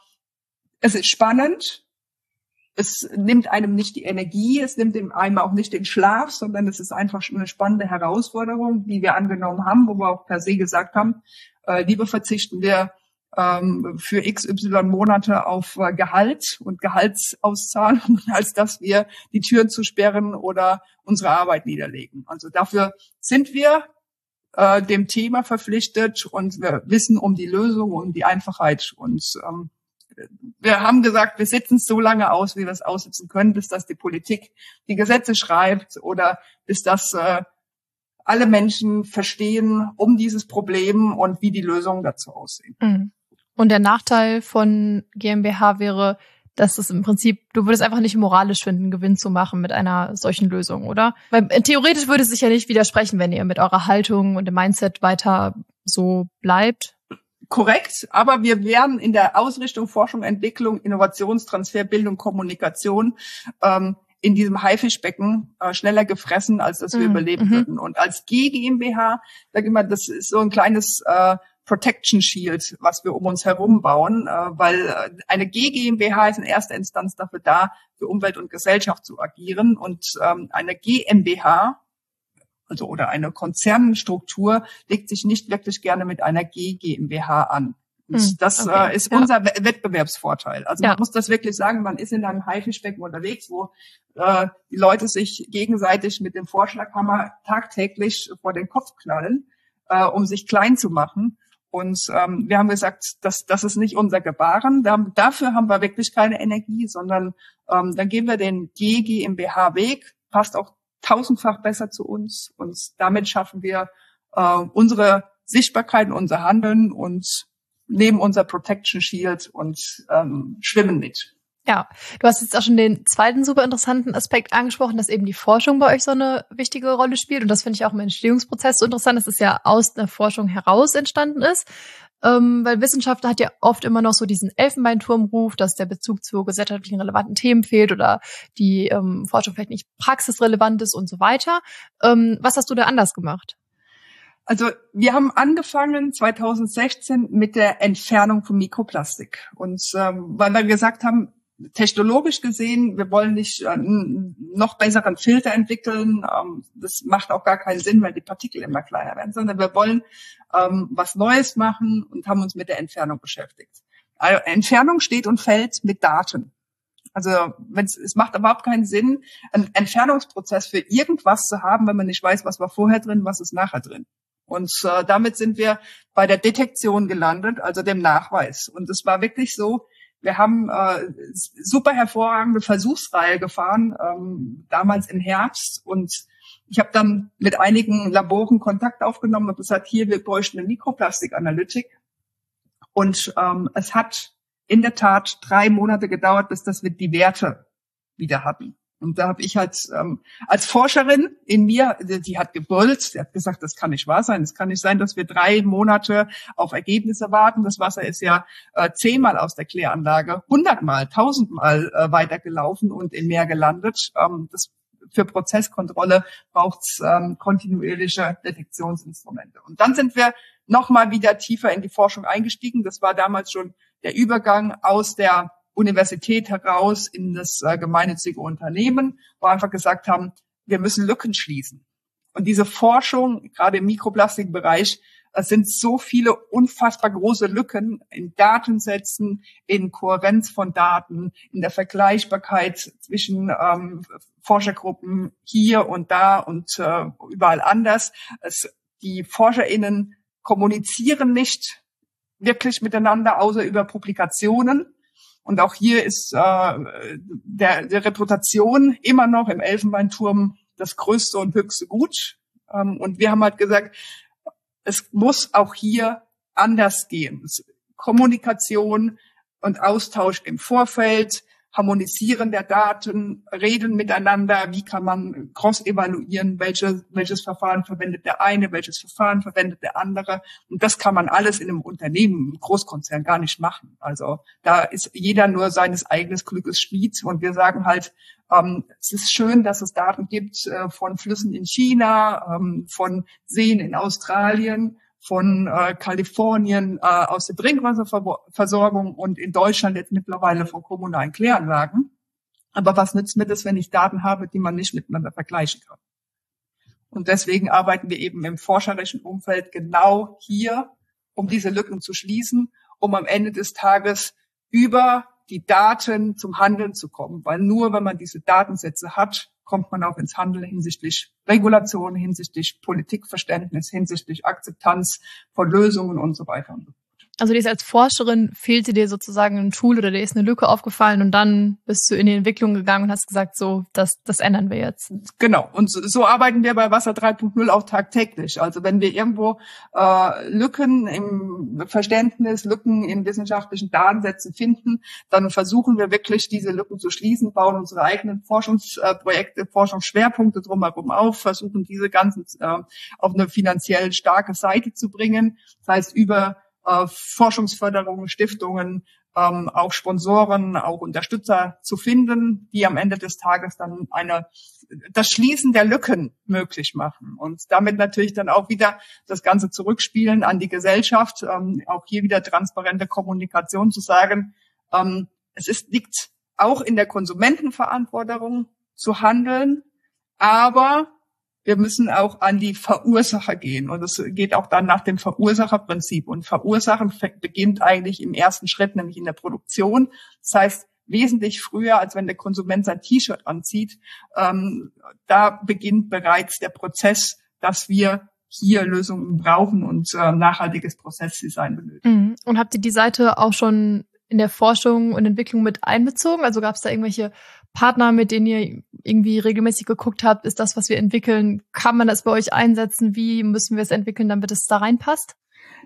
es ist spannend. Es nimmt einem nicht die Energie, es nimmt einem auch nicht den Schlaf, sondern es ist einfach eine spannende Herausforderung, die wir angenommen haben, wo wir auch per se gesagt haben, äh, lieber verzichten wir ähm, für X Y Monate auf äh, Gehalt und Gehaltsauszahlungen, als dass wir die Türen zusperren oder unsere Arbeit niederlegen. Also dafür sind wir äh, dem Thema verpflichtet und wir wissen um die Lösung, um die Einfachheit und ähm, wir haben gesagt, wir sitzen es so lange aus, wie wir es aussitzen können, bis das die Politik die Gesetze schreibt oder bis das äh, alle Menschen verstehen um dieses Problem und wie die Lösungen dazu aussehen. Und der Nachteil von GmbH wäre, dass es im Prinzip, du würdest einfach nicht moralisch finden, Gewinn zu machen mit einer solchen Lösung, oder? Weil theoretisch würde es sich ja nicht widersprechen, wenn ihr mit eurer Haltung und dem Mindset weiter so bleibt. Korrekt, aber wir werden in der Ausrichtung Forschung, Entwicklung, Innovationstransfer, Bildung, Kommunikation ähm, in diesem Haifischbecken äh, schneller gefressen, als dass wir mhm. überleben mhm. würden. Und als G GmbH, sag ich mal, das ist so ein kleines äh, Protection Shield, was wir um uns herum bauen, äh, weil eine G GmbH ist in erster Instanz dafür da, für Umwelt und Gesellschaft zu agieren und ähm, eine GmbH also oder eine Konzernstruktur legt sich nicht wirklich gerne mit einer G GmbH an. Und hm, das okay, äh, ist ja. unser Wettbewerbsvorteil. Also ja. man muss das wirklich sagen, man ist in einem Haifischbecken unterwegs, wo äh, die Leute sich gegenseitig mit dem Vorschlaghammer tagtäglich vor den Kopf knallen, äh, um sich klein zu machen. Und ähm, wir haben gesagt, das, das ist nicht unser Gebaren. Da, dafür haben wir wirklich keine Energie, sondern ähm, dann gehen wir den G GmbH-Weg, passt auch tausendfach besser zu uns und damit schaffen wir äh, unsere Sichtbarkeit, unser Handeln und nehmen unser Protection Shield und ähm, schwimmen mit. Ja, du hast jetzt auch schon den zweiten super interessanten Aspekt angesprochen, dass eben die Forschung bei euch so eine wichtige Rolle spielt. Und das finde ich auch im Entstehungsprozess so interessant, dass es ja aus der Forschung heraus entstanden ist. Ähm, weil Wissenschaft hat ja oft immer noch so diesen Elfenbeinturmruf, dass der Bezug zu gesellschaftlichen relevanten Themen fehlt oder die ähm, Forschung vielleicht nicht praxisrelevant ist und so weiter. Ähm, was hast du da anders gemacht? Also wir haben angefangen zweitausendsechzehn mit der Entfernung von Mikroplastik. Und ähm, weil wir gesagt haben, technologisch gesehen, wir wollen nicht äh, noch besseren Filter entwickeln. Ähm, das macht auch gar keinen Sinn, weil die Partikel immer kleiner werden, sondern wir wollen ähm, was Neues machen und haben uns mit der Entfernung beschäftigt. Also, Entfernung steht und fällt mit Daten. Also wenn's, es macht überhaupt keinen Sinn, einen Entfernungsprozess für irgendwas zu haben, wenn man nicht weiß, was war vorher drin, was ist nachher drin. Und äh, damit sind wir bei der Detektion gelandet, also dem Nachweis. Und es war wirklich so, wir haben äh, super hervorragende Versuchsreihe gefahren, ähm, damals im Herbst. Und ich habe dann mit einigen Laboren Kontakt aufgenommen und gesagt, hier, wir bräuchten eine Mikroplastikanalytik. Und ähm, es hat in der Tat drei Monate gedauert, bis dass wir die Werte wieder hatten. Und da habe ich halt ähm, als Forscherin in mir, die, die hat gebrüllt, die hat gesagt, das kann nicht wahr sein. Es kann nicht sein, dass wir drei Monate auf Ergebnisse warten. Das Wasser ist ja äh, zehnmal aus der Kläranlage, hundertmal, tausendmal äh, weitergelaufen und im Meer gelandet. Ähm, das, für Prozesskontrolle braucht es ähm, kontinuierliche Detektionsinstrumente. Und dann sind wir nochmal wieder tiefer in die Forschung eingestiegen. Das war damals schon der Übergang aus der Universität heraus in das äh, gemeinnützige Unternehmen, wo wir einfach gesagt haben, wir müssen Lücken schließen. Und diese Forschung, gerade im Mikroplastikbereich, es sind so viele unfassbar große Lücken in Datensätzen, in Kohärenz von Daten, in der Vergleichbarkeit zwischen ähm, Forschergruppen hier und da und äh, überall anders. Es, die ForscherInnen kommunizieren nicht wirklich miteinander, außer über Publikationen. Und auch hier ist äh, der, der Reputation immer noch im Elfenbeinturm das größte und höchste Gut. Ähm, und wir haben halt gesagt, es muss auch hier anders gehen. Kommunikation und Austausch im Vorfeld, Harmonisieren der Daten, Reden miteinander, wie kann man cross-evaluieren, welche, welches Verfahren verwendet der eine, welches Verfahren verwendet der andere. Und das kann man alles in einem Unternehmen, im Großkonzern gar nicht machen. Also da ist jeder nur seines eigenen Glückes Schmied. Und wir sagen halt, ähm, es ist schön, dass es Daten gibt äh, von Flüssen in China, ähm, von Seen in Australien, von äh, Kalifornien äh, aus der Trinkwasserversorgung und in Deutschland jetzt mittlerweile von kommunalen Kläranlagen. Aber was nützt mir das, wenn ich Daten habe, die man nicht miteinander vergleichen kann? Und deswegen arbeiten wir eben im forscherischen Umfeld genau hier, um diese Lücken zu schließen, um am Ende des Tages über die Daten zum Handeln zu kommen. Weil nur wenn man diese Datensätze hat, kommt man auch ins Handeln hinsichtlich Regulation, hinsichtlich Politikverständnis, hinsichtlich Akzeptanz von Lösungen und so weiter und so fort. Also dir ist als Forscherin, fehlte dir sozusagen ein Tool oder dir ist eine Lücke aufgefallen und dann bist du in die Entwicklung gegangen und hast gesagt, so, das, das ändern wir jetzt. Genau. Und so, so arbeiten wir bei Wasser drei Punkt null auch tagtäglich. Also wenn wir irgendwo äh, Lücken im Verständnis, Lücken in wissenschaftlichen Datensätzen finden, dann versuchen wir wirklich, diese Lücken zu schließen, bauen unsere eigenen Forschungsprojekte, Forschungsschwerpunkte drumherum auf, versuchen diese ganzen äh, auf eine finanziell starke Seite zu bringen. Das heißt, über äh, Forschungsförderungen, Stiftungen, ähm, auch Sponsoren, auch Unterstützer zu finden, die am Ende des Tages dann eine das Schließen der Lücken möglich machen und damit natürlich dann auch wieder das Ganze zurückspielen an die Gesellschaft, ähm, auch hier wieder transparente Kommunikation zu sagen, ähm, es ist, liegt auch in der Konsumentenverantwortung zu handeln, aber wir müssen auch an die Verursacher gehen. Und es geht auch dann nach dem Verursacherprinzip. Und Verursachen beginnt eigentlich im ersten Schritt, nämlich in der Produktion. Das heißt, wesentlich früher, als wenn der Konsument sein T-Shirt anzieht. Ähm, da beginnt bereits der Prozess, dass wir hier Lösungen brauchen und äh, nachhaltiges Prozessdesign benötigen. Und habt ihr die Seite auch schon in der Forschung und Entwicklung mit einbezogen? Also gab es da irgendwelche Partner, mit denen ihr irgendwie regelmäßig geguckt habt, ist das, was wir entwickeln, kann man das bei euch einsetzen? Wie müssen wir es entwickeln, damit es da reinpasst?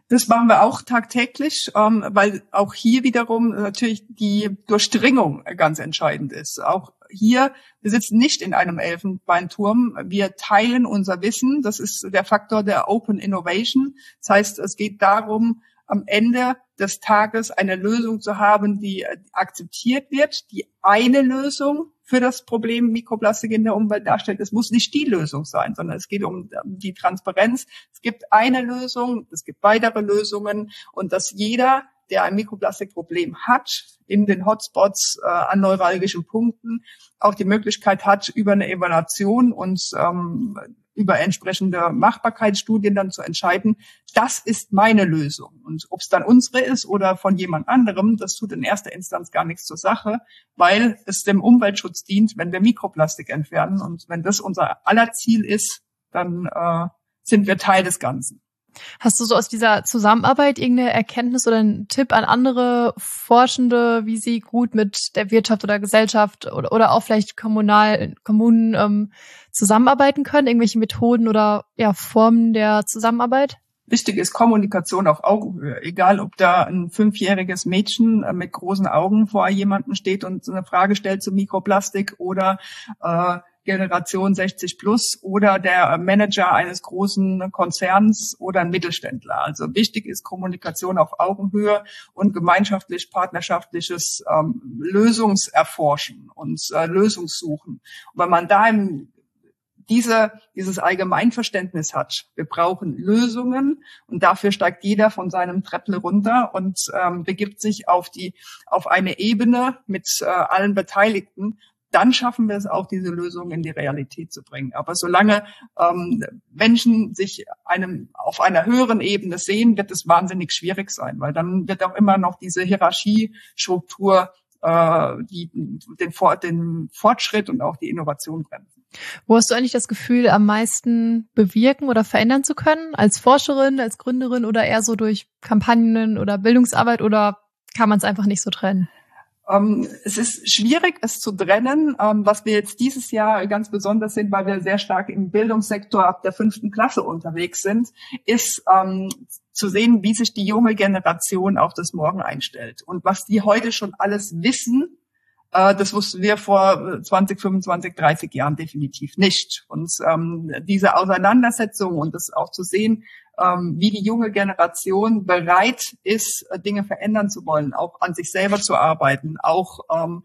Das machen wir auch tagtäglich, ähm, weil auch hier wiederum natürlich die Durchdringung ganz entscheidend ist. Auch hier, wir sitzen nicht in einem Elfenbeinturm. Wir teilen unser Wissen. Das ist der Faktor der Open Innovation. Das heißt, es geht darum, am Ende des Tages eine Lösung zu haben, die akzeptiert wird, die eine Lösung für das Problem Mikroplastik in der Umwelt darstellt. Es muss nicht die Lösung sein, sondern es geht um die Transparenz. Es gibt eine Lösung, es gibt weitere Lösungen und dass jeder, der ein Mikroplastikproblem hat, in den Hotspots äh, an neuralgischen Punkten auch die Möglichkeit hat, über eine Evaluation und ähm, über entsprechende Machbarkeitsstudien dann zu entscheiden, das ist meine Lösung. Und ob es dann unsere ist oder von jemand anderem, das tut in erster Instanz gar nichts zur Sache, weil es dem Umweltschutz dient, wenn wir Mikroplastik entfernen. Und wenn das unser aller Ziel ist, dann äh, sind wir Teil des Ganzen. Hast du so aus dieser Zusammenarbeit irgendeine Erkenntnis oder einen Tipp an andere Forschende, wie sie gut mit der Wirtschaft oder Gesellschaft oder, oder auch vielleicht kommunal, Kommunen ähm, zusammenarbeiten können? Irgendwelche Methoden oder ja, Formen der Zusammenarbeit? Wichtig ist Kommunikation auf Augenhöhe. Egal, ob da ein fünfjähriges Mädchen mit großen Augen vor jemandem steht und eine Frage stellt zu Mikroplastik oder äh, Generation sechzig plus oder der Manager eines großen Konzerns oder ein Mittelständler. Also wichtig ist Kommunikation auf Augenhöhe und gemeinschaftlich partnerschaftliches ähm, Lösungserforschen und äh, Lösungssuchen. Und wenn man da im Diese, dieses Allgemeinverständnis hat. Wir brauchen Lösungen und dafür steigt jeder von seinem Treppel runter und ähm, begibt sich auf die, auf eine Ebene mit äh, allen Beteiligten. Dann schaffen wir es auch, diese Lösungen in die Realität zu bringen. Aber solange ähm, Menschen sich einem auf einer höheren Ebene sehen, wird es wahnsinnig schwierig sein, weil dann wird auch immer noch diese Hierarchiestruktur äh, die, den, den Fortschritt und auch die Innovation bremsen. Wo hast du eigentlich das Gefühl, am meisten bewirken oder verändern zu können? Als Forscherin, als Gründerin oder eher so durch Kampagnen oder Bildungsarbeit oder kann man es einfach nicht so trennen? Um, es ist schwierig, es zu trennen. Um, was wir jetzt dieses Jahr ganz besonders sind, weil wir sehr stark im Bildungssektor ab der fünften Klasse unterwegs sind, ist um, zu sehen, wie sich die junge Generation auf das Morgen einstellt. Und was die heute schon alles wissen, uh, das wussten wir vor zwanzig, fünfundzwanzig, dreißig Jahren definitiv nicht. Und um, diese Auseinandersetzung und das auch zu sehen, Ähm, wie die junge Generation bereit ist, Dinge verändern zu wollen, auch an sich selber zu arbeiten, auch ähm,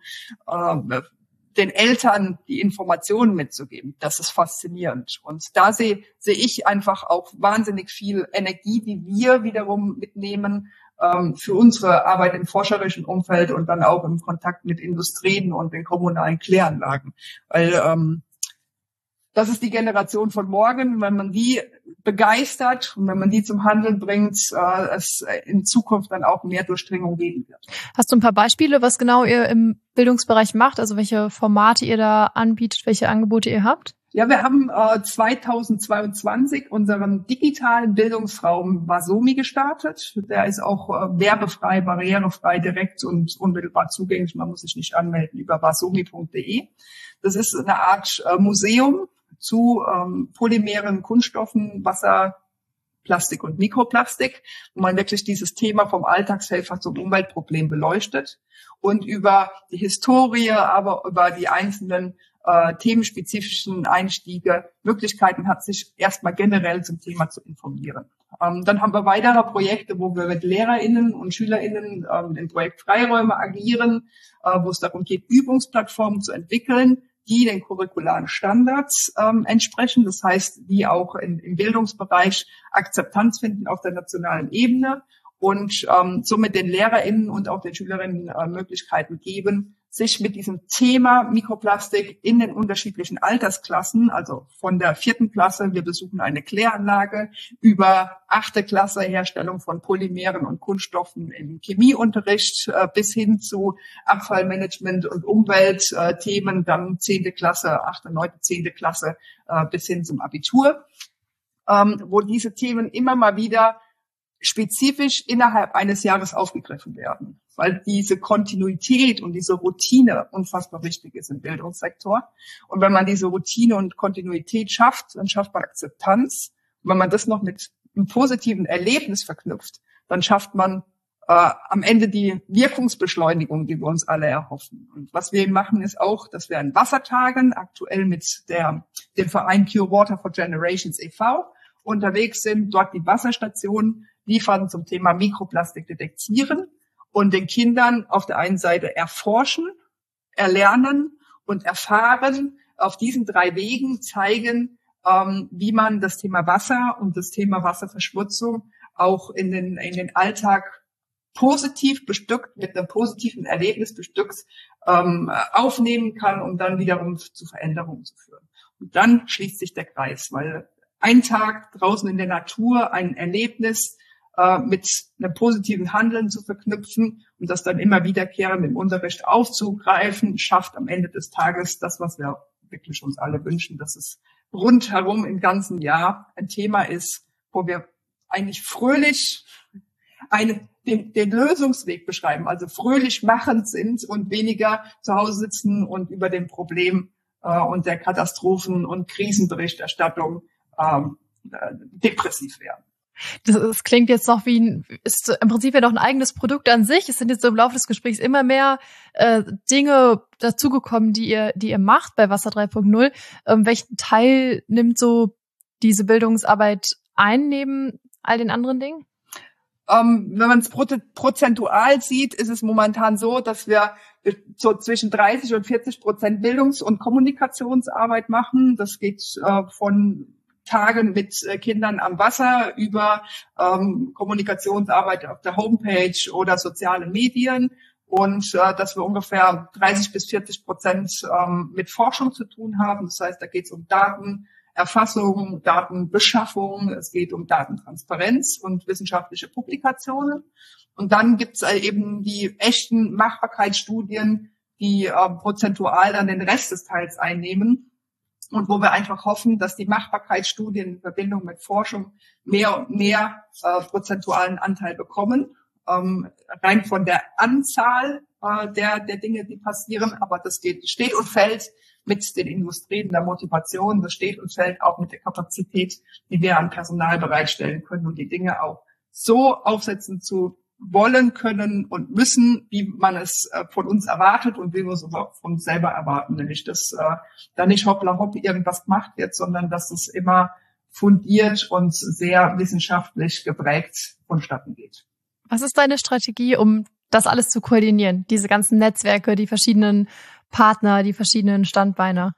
äh, den Eltern die Informationen mitzugeben. Das ist faszinierend. Und da sehe sehe ich einfach auch wahnsinnig viel Energie, die wir wiederum mitnehmen ähm, für unsere Arbeit im forscherischen Umfeld und dann auch im Kontakt mit Industrien und den kommunalen Kläranlagen. Weil ähm, das ist die Generation von morgen. Wenn man die begeistert und wenn man die zum Handeln bringt, äh, es in Zukunft dann auch mehr Durchdringung geben wird. Hast du ein paar Beispiele, was genau ihr im Bildungsbereich macht? Also welche Formate ihr da anbietet, welche Angebote ihr habt? Ja, wir haben äh, zweitausendzweiundzwanzig unseren digitalen Bildungsraum Wasomi gestartet. Der ist auch äh, werbefrei, barrierefrei, direkt und unmittelbar zugänglich. Man muss sich nicht anmelden über wasomi punkt de. Das ist eine Art äh, Museum zu ähm, polymeren Kunststoffen, Wasser, Plastik und Mikroplastik, wo man wirklich dieses Thema vom Alltagshelfer zum Umweltproblem beleuchtet und über die Historie, aber über die einzelnen äh, themenspezifischen Einstiege Möglichkeiten hat, sich erstmal generell zum Thema zu informieren. Ähm, dann haben wir weitere Projekte, wo wir mit LehrerInnen und SchülerInnen ähm, im Projekt Freiräume agieren, äh, wo es darum geht, Übungsplattformen zu entwickeln, die den curricularen Standards ähm, entsprechen. Das heißt, die auch in, im Bildungsbereich Akzeptanz finden auf der nationalen Ebene und ähm, somit den LehrerInnen und auch den SchülerInnen äh, Möglichkeiten geben, sich mit diesem Thema Mikroplastik in den unterschiedlichen Altersklassen, also von der vierten Klasse, wir besuchen eine Kläranlage, über achte Klasse Herstellung von Polymeren und Kunststoffen im Chemieunterricht äh, bis hin zu Abfallmanagement und Umweltthemen, äh, dann zehnte Klasse, achte, neunte, zehnte Klasse äh, bis hin zum Abitur, ähm, wo diese Themen immer mal wieder spezifisch innerhalb eines Jahres aufgegriffen werden, weil diese Kontinuität und diese Routine unfassbar wichtig ist im Bildungssektor. Und wenn man diese Routine und Kontinuität schafft, dann schafft man Akzeptanz. Und wenn man das noch mit einem positiven Erlebnis verknüpft, dann schafft man äh, am Ende die Wirkungsbeschleunigung, die wir uns alle erhoffen. Und was wir machen, ist auch, dass wir an Wassertagen, aktuell mit der, dem Verein Cure Water for Generations e V, unterwegs sind, dort die Wasserstationen liefern zum Thema Mikroplastik detektieren und den Kindern auf der einen Seite erforschen, erlernen und erfahren, auf diesen drei Wegen zeigen, ähm, wie man das Thema Wasser und das Thema Wasserverschmutzung auch in den, in den Alltag positiv bestückt, mit einem positiven Erlebnis bestückt, ähm, aufnehmen kann, um dann wiederum zu Veränderungen zu führen. Und dann schließt sich der Kreis, weil ein Tag draußen in der Natur, ein Erlebnis äh, mit einem positiven Handeln zu verknüpfen und das dann immer wiederkehrend im Unterricht aufzugreifen, schafft am Ende des Tages das, was wir wirklich uns alle wünschen, dass es rundherum im ganzen Jahr ein Thema ist, wo wir eigentlich fröhlich eine, den, den Lösungsweg beschreiben, also fröhlich machend sind und weniger zu Hause sitzen und über den Problem äh, und der Katastrophen- und Krisenberichterstattung ähm, äh, depressiv werden. Das, das klingt jetzt noch wie ein, ist im Prinzip ja noch ein eigenes Produkt an sich. Es sind jetzt so im Laufe des Gesprächs immer mehr äh, Dinge dazugekommen, die ihr, die ihr macht bei Wasser drei Punkt null. Ähm, welchen Teil nimmt so diese Bildungsarbeit ein neben all den anderen Dingen? Ähm, wenn man es prozentual sieht, ist es momentan so, dass wir so zwischen dreißig und vierzig Prozent Bildungs- und Kommunikationsarbeit machen. Das geht äh, von Tagen mit äh, Kindern am Wasser über ähm, Kommunikationsarbeit auf der Homepage oder soziale Medien und äh, dass wir ungefähr dreißig bis vierzig Prozent ähm, mit Forschung zu tun haben. Das heißt, da geht es um Datenerfassung, Datenbeschaffung, es geht um Datentransparenz und wissenschaftliche Publikationen. Und dann gibt es äh, eben die echten Machbarkeitsstudien, die äh, prozentual dann den Rest des Teils einnehmen. Und wo wir einfach hoffen, dass die Machbarkeitsstudien in Verbindung mit Forschung mehr und mehr äh, prozentualen Anteil bekommen, ähm, rein von der Anzahl äh, der der Dinge, die passieren. Aber das geht, steht und fällt mit den Industrien der Motivation. Das steht und fällt auch mit der Kapazität, die wir an Personal bereitstellen können, um die Dinge auch so aufsetzen zu wollen können und müssen, wie man es äh, von uns erwartet und wie wir es auch von uns selber erwarten. Nämlich, dass äh, da nicht hoppla hopp irgendwas gemacht wird, sondern dass es immer fundiert und sehr wissenschaftlich geprägt vonstatten geht. Was ist deine Strategie, um das alles zu koordinieren? Diese ganzen Netzwerke, die verschiedenen Partner, die verschiedenen Standbeine?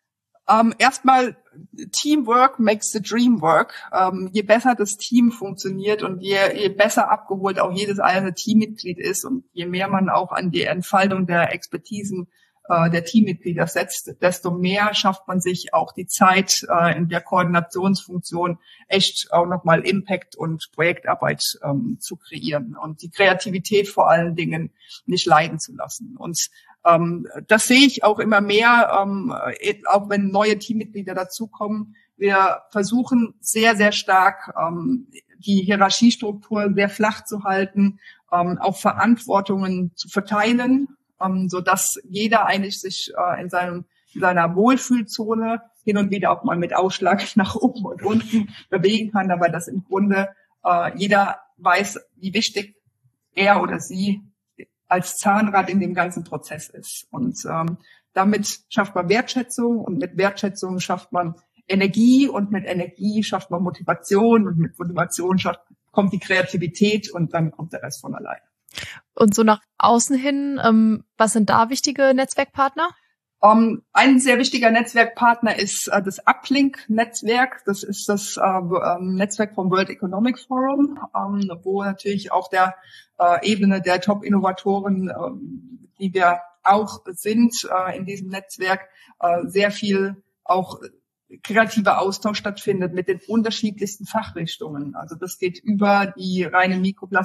Ähm, erstmal, Teamwork makes the dream work. Ähm, je besser das Team funktioniert und je, je besser abgeholt auch jedes einzelne Teammitglied ist und je mehr man auch an die Entfaltung der Expertisen äh, der Teammitglieder setzt, desto mehr schafft man sich auch die Zeit äh, in der Koordinationsfunktion echt auch nochmal Impact und Projektarbeit ähm, zu kreieren und die Kreativität vor allen Dingen nicht leiden zu lassen. Und Ähm, das sehe ich auch immer mehr, ähm, auch wenn neue Teammitglieder dazukommen. Wir versuchen sehr, sehr stark, ähm, die Hierarchiestruktur sehr flach zu halten, ähm, auch Verantwortungen zu verteilen, ähm, so dass jeder eigentlich sich äh, in seinem in seiner Wohlfühlzone hin und wieder auch mal mit Ausschlag nach oben und unten bewegen kann, aber dass im Grunde äh, jeder weiß, wie wichtig er oder sie als Zahnrad in dem ganzen Prozess ist. Und ähm, damit schafft man Wertschätzung und mit Wertschätzung schafft man Energie und mit Energie schafft man Motivation und mit Motivation schafft, kommt die Kreativität und dann kommt der Rest von alleine. Und so nach außen hin, ähm, was sind da wichtige Netzwerkpartner? Um, ein sehr wichtiger Netzwerkpartner ist äh, das Uplink-Netzwerk. Das ist das äh, Netzwerk vom World Economic Forum, ähm, wo natürlich auf der äh, Ebene der Top-Innovatoren, äh, die wir auch sind äh, in diesem Netzwerk, äh, sehr viel auch kreativer Austausch stattfindet mit den unterschiedlichsten Fachrichtungen. Also das geht über die reine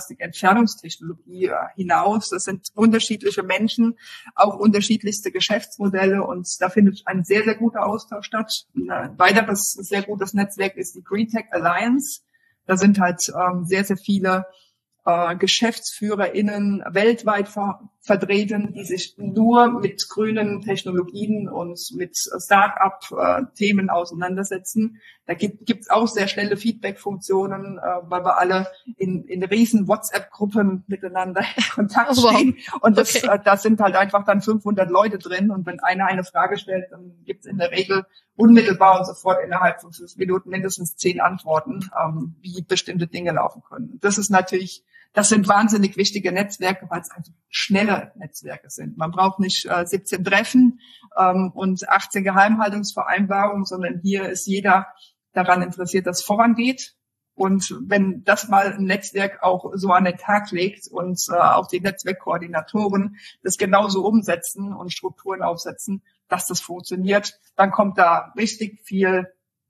Mikroplastik-Entfernungstechnologie hinaus. Das sind unterschiedliche Menschen, auch unterschiedlichste Geschäftsmodelle und da findet ein sehr, sehr guter Austausch statt. Ein weiteres sehr gutes Netzwerk ist die Green Tech Alliance. Da sind halt ähm, sehr, sehr viele äh, GeschäftsführerInnen weltweit ver- vertreten, die sich nur mit grünen Technologien und mit Start-up-Themen auseinandersetzen. Da gibt es auch sehr schnelle Feedback-Funktionen, äh, weil wir alle in, in riesen WhatsApp-Gruppen miteinander in Kontakt oh, wow. stehen. Und das, okay. äh, da sind halt einfach dann fünfhundert Leute drin. Und wenn einer eine Frage stellt, dann gibt es in der Regel unmittelbar und sofort innerhalb von fünf Minuten mindestens zehn Antworten, ähm, wie bestimmte Dinge laufen können. Das ist natürlich Das sind wahnsinnig wichtige Netzwerke, weil es einfach schnelle Netzwerke sind. Man braucht nicht äh, siebzehn Treffen ähm, und achtzehn Geheimhaltungsvereinbarungen, sondern hier ist jeder daran interessiert, dass es vorangeht. Und wenn das mal ein Netzwerk auch so an den Tag legt und äh, auch die Netzwerkkoordinatoren das genauso umsetzen und Strukturen aufsetzen, dass das funktioniert, dann kommt da richtig viel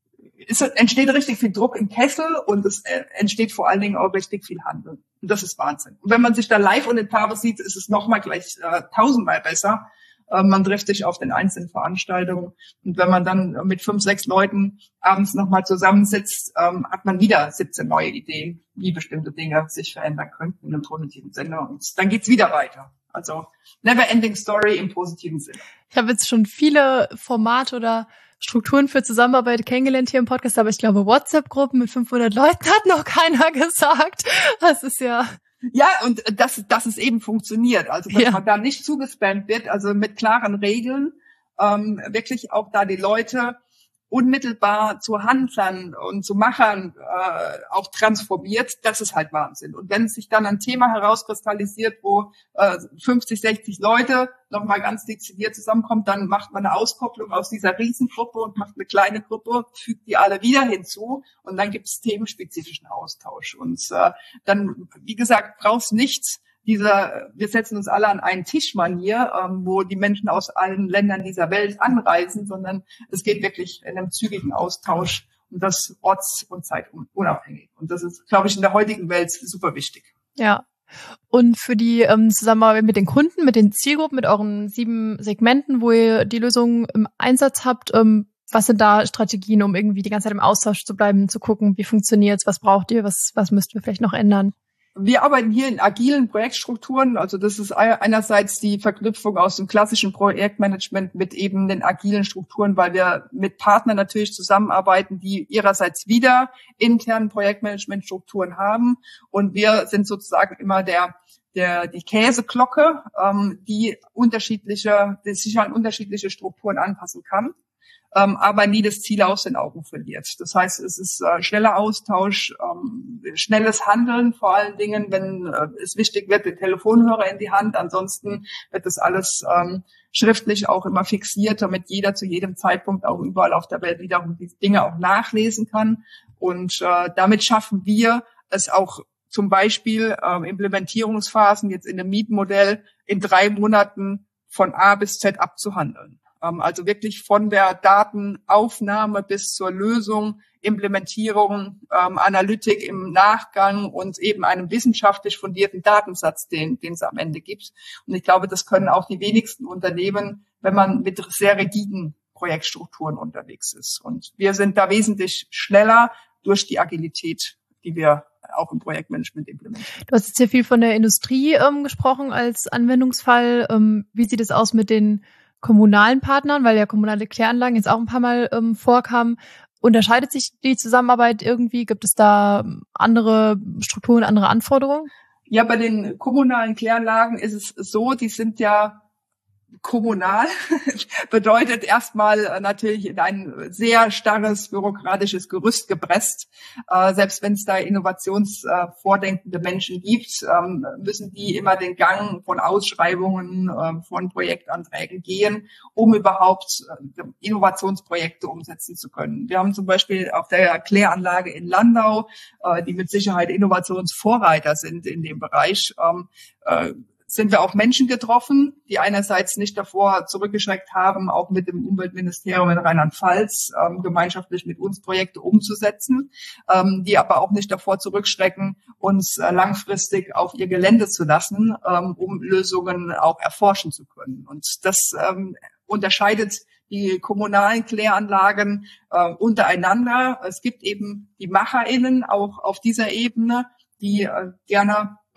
Es entsteht richtig viel Druck im Kessel und es entsteht vor allen Dingen auch richtig viel Handel. Und das ist Wahnsinn. Und wenn man sich da live und in Farbe sieht, ist es nochmal gleich äh, tausendmal besser. Äh, man trifft sich auf den einzelnen Veranstaltungen. Und wenn man dann mit fünf, sechs Leuten abends nochmal zusammensitzt, ähm, hat man wieder siebzehn neue Ideen, wie bestimmte Dinge sich verändern könnten in einem positiven Sinne. Und dann geht's wieder weiter. Also never ending story im positiven Sinne. Ich habe jetzt schon viele Formate oder Strukturen für Zusammenarbeit kennengelernt hier im Podcast, aber ich glaube, WhatsApp-Gruppen mit fünfhundert Leuten hat noch keiner gesagt. Das ist ja... Ja, und dass, dass es eben funktioniert, also dass ja. man da nicht zugespammt wird, also mit klaren Regeln, ähm, wirklich auch da die Leute unmittelbar zu Handlern und zu Machern äh, auch transformiert, das ist halt Wahnsinn. Und wenn sich dann ein Thema herauskristallisiert, wo äh, fünfzig, sechzig Leute nochmal ganz dezidiert zusammenkommen, dann macht man eine Auskopplung aus dieser Riesengruppe und macht eine kleine Gruppe, fügt die alle wieder hinzu und dann gibt es themenspezifischen Austausch. Und äh, dann, wie gesagt, brauchst nichts dieser, wir setzen uns alle an einen Tischmanier, ähm, wo die Menschen aus allen Ländern dieser Welt anreisen, sondern es geht wirklich in einem zügigen Austausch und das orts- und zeitunabhängig. Und das ist, glaube ich, in der heutigen Welt super wichtig. Ja. Und für die ähm, Zusammenarbeit mit den Kunden, mit den Zielgruppen, mit euren sieben Segmenten, wo ihr die Lösung im Einsatz habt, ähm, was sind da Strategien, um irgendwie die ganze Zeit im Austausch zu bleiben, zu gucken, wie funktioniert's, was braucht ihr, was, was müsst ihr vielleicht noch ändern? Wir arbeiten hier in agilen Projektstrukturen. Also das ist einerseits die Verknüpfung aus dem klassischen Projektmanagement mit eben den agilen Strukturen, weil wir mit Partnern natürlich zusammenarbeiten, die ihrerseits wieder internen Projektmanagementstrukturen haben. Und wir sind sozusagen immer der der die Käseglocke, ähm, die unterschiedliche, die sich an unterschiedliche Strukturen anpassen kann. Ähm, aber nie das Ziel aus den Augen verliert. Das heißt, es ist äh, schneller Austausch, ähm, schnelles Handeln, vor allen Dingen, wenn äh, es wichtig wird, den Telefonhörer in die Hand. Ansonsten wird das alles ähm, schriftlich auch immer fixiert, damit jeder zu jedem Zeitpunkt auch überall auf der Welt wiederum die Dinge auch nachlesen kann. Und äh, damit schaffen wir es auch zum Beispiel äh, Implementierungsphasen jetzt in dem Mietmodell in drei Monaten von A bis Z abzuhandeln. Also wirklich von der Datenaufnahme bis zur Lösung, Implementierung, ähm, Analytik im Nachgang und eben einem wissenschaftlich fundierten Datensatz, den, den es am Ende gibt. Und ich glaube, das können auch die wenigsten Unternehmen, wenn man mit sehr rigiden Projektstrukturen unterwegs ist. Und wir sind da wesentlich schneller durch die Agilität, die wir auch im Projektmanagement implementieren. Du hast jetzt hier viel von der Industrie ähm, gesprochen als Anwendungsfall. Ähm, wie sieht es aus mit den kommunalen Partnern, weil ja kommunale Kläranlagen jetzt auch ein paar Mal ähm, vorkamen. Unterscheidet sich die Zusammenarbeit irgendwie? Gibt es da andere Strukturen, andere Anforderungen? Ja, bei den kommunalen Kläranlagen ist es so, die sind ja kommunal, bedeutet erstmal natürlich in ein sehr starres bürokratisches Gerüst gepresst. Äh, selbst wenn es da innovationsvordenkende Menschen gibt, ähm, müssen die immer den Gang von Ausschreibungen, äh, von Projektanträgen gehen, um überhaupt äh, Innovationsprojekte umsetzen zu können. Wir haben zum Beispiel auf der Kläranlage in Landau, äh, die mit Sicherheit Innovationsvorreiter sind in dem Bereich, ähm, äh, sind wir auf Menschen getroffen, die einerseits nicht davor zurückgeschreckt haben, auch mit dem Umweltministerium in Rheinland-Pfalz ähm, gemeinschaftlich mit uns Projekte umzusetzen, ähm, die aber auch nicht davor zurückschrecken, uns äh, langfristig auf ihr Gelände zu lassen, ähm, um Lösungen auch erforschen zu können. Und das ähm, unterscheidet die kommunalen Kläranlagen äh, untereinander. Es gibt eben die MacherInnen auch auf dieser Ebene, die äh, gerne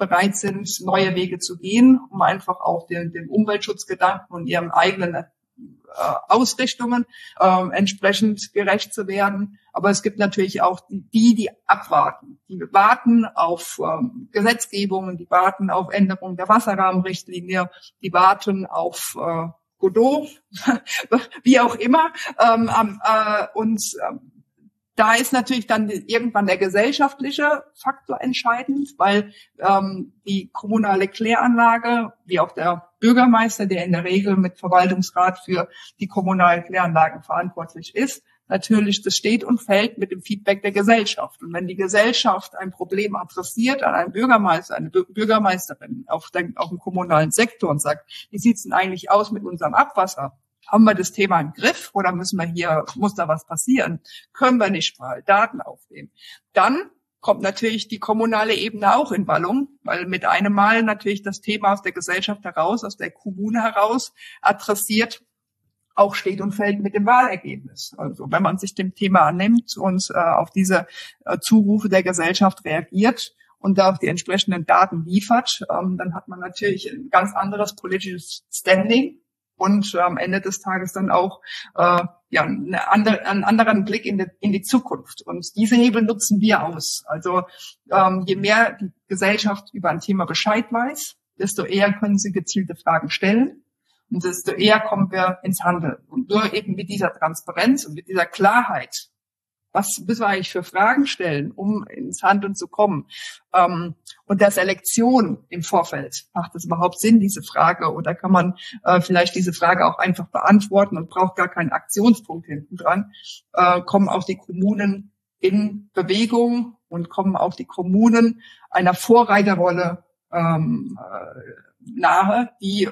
bereit sind, neue Wege zu gehen, um einfach auch den, den Umweltschutzgedanken und ihren eigenen äh, Ausrichtungen äh, entsprechend gerecht zu werden. Aber es gibt natürlich auch die, die abwarten. Die warten auf ähm, Gesetzgebungen, die warten auf Änderungen der Wasserrahmenrichtlinie, die warten auf äh, Godot, wie auch immer. Ähm, äh, und äh, da ist natürlich dann irgendwann der gesellschaftliche Faktor entscheidend, weil ähm, die kommunale Kläranlage, wie auch der Bürgermeister, der in der Regel mit Verwaltungsrat für die kommunalen Kläranlagen verantwortlich ist, natürlich, das steht und fällt mit dem Feedback der Gesellschaft. Und wenn die Gesellschaft ein Problem adressiert an einen Bürgermeister, eine Bürgermeisterin auf, den, auf dem kommunalen Sektor und sagt, wie sieht's denn eigentlich aus mit unserem Abwasser? Haben wir das Thema im Griff oder müssen wir hier, muss da was passieren? Können wir nicht mal Daten aufnehmen? Dann kommt natürlich die kommunale Ebene auch in Wallung, weil mit einem Mal natürlich das Thema aus der Gesellschaft heraus, aus der Kommune heraus adressiert, auch steht und fällt mit dem Wahlergebnis. Also wenn man sich dem Thema annimmt und äh, auf diese äh, Zurufe der Gesellschaft reagiert und da auch die entsprechenden Daten liefert, ähm, dann hat man natürlich ein ganz anderes politisches Standing. Und äh, am Ende des Tages dann auch äh, ja eine andere, einen anderen Blick in die, in die Zukunft. Und diese Hebel nutzen wir aus. Also ähm, je mehr die Gesellschaft über ein Thema Bescheid weiß, desto eher können sie gezielte Fragen stellen und desto eher kommen wir ins Handeln. Und nur eben mit dieser Transparenz und mit dieser Klarheit, was müssen wir eigentlich für Fragen stellen, um ins Handeln zu kommen? Ähm, und der Selektion im Vorfeld. Macht es überhaupt Sinn, diese Frage? Oder kann man äh, vielleicht diese Frage auch einfach beantworten und braucht gar keinen Aktionspunkt hinten dran? Äh, kommen auch die Kommunen in Bewegung und kommen auch die Kommunen einer Vorreiterrolle ähm, äh, nahe, die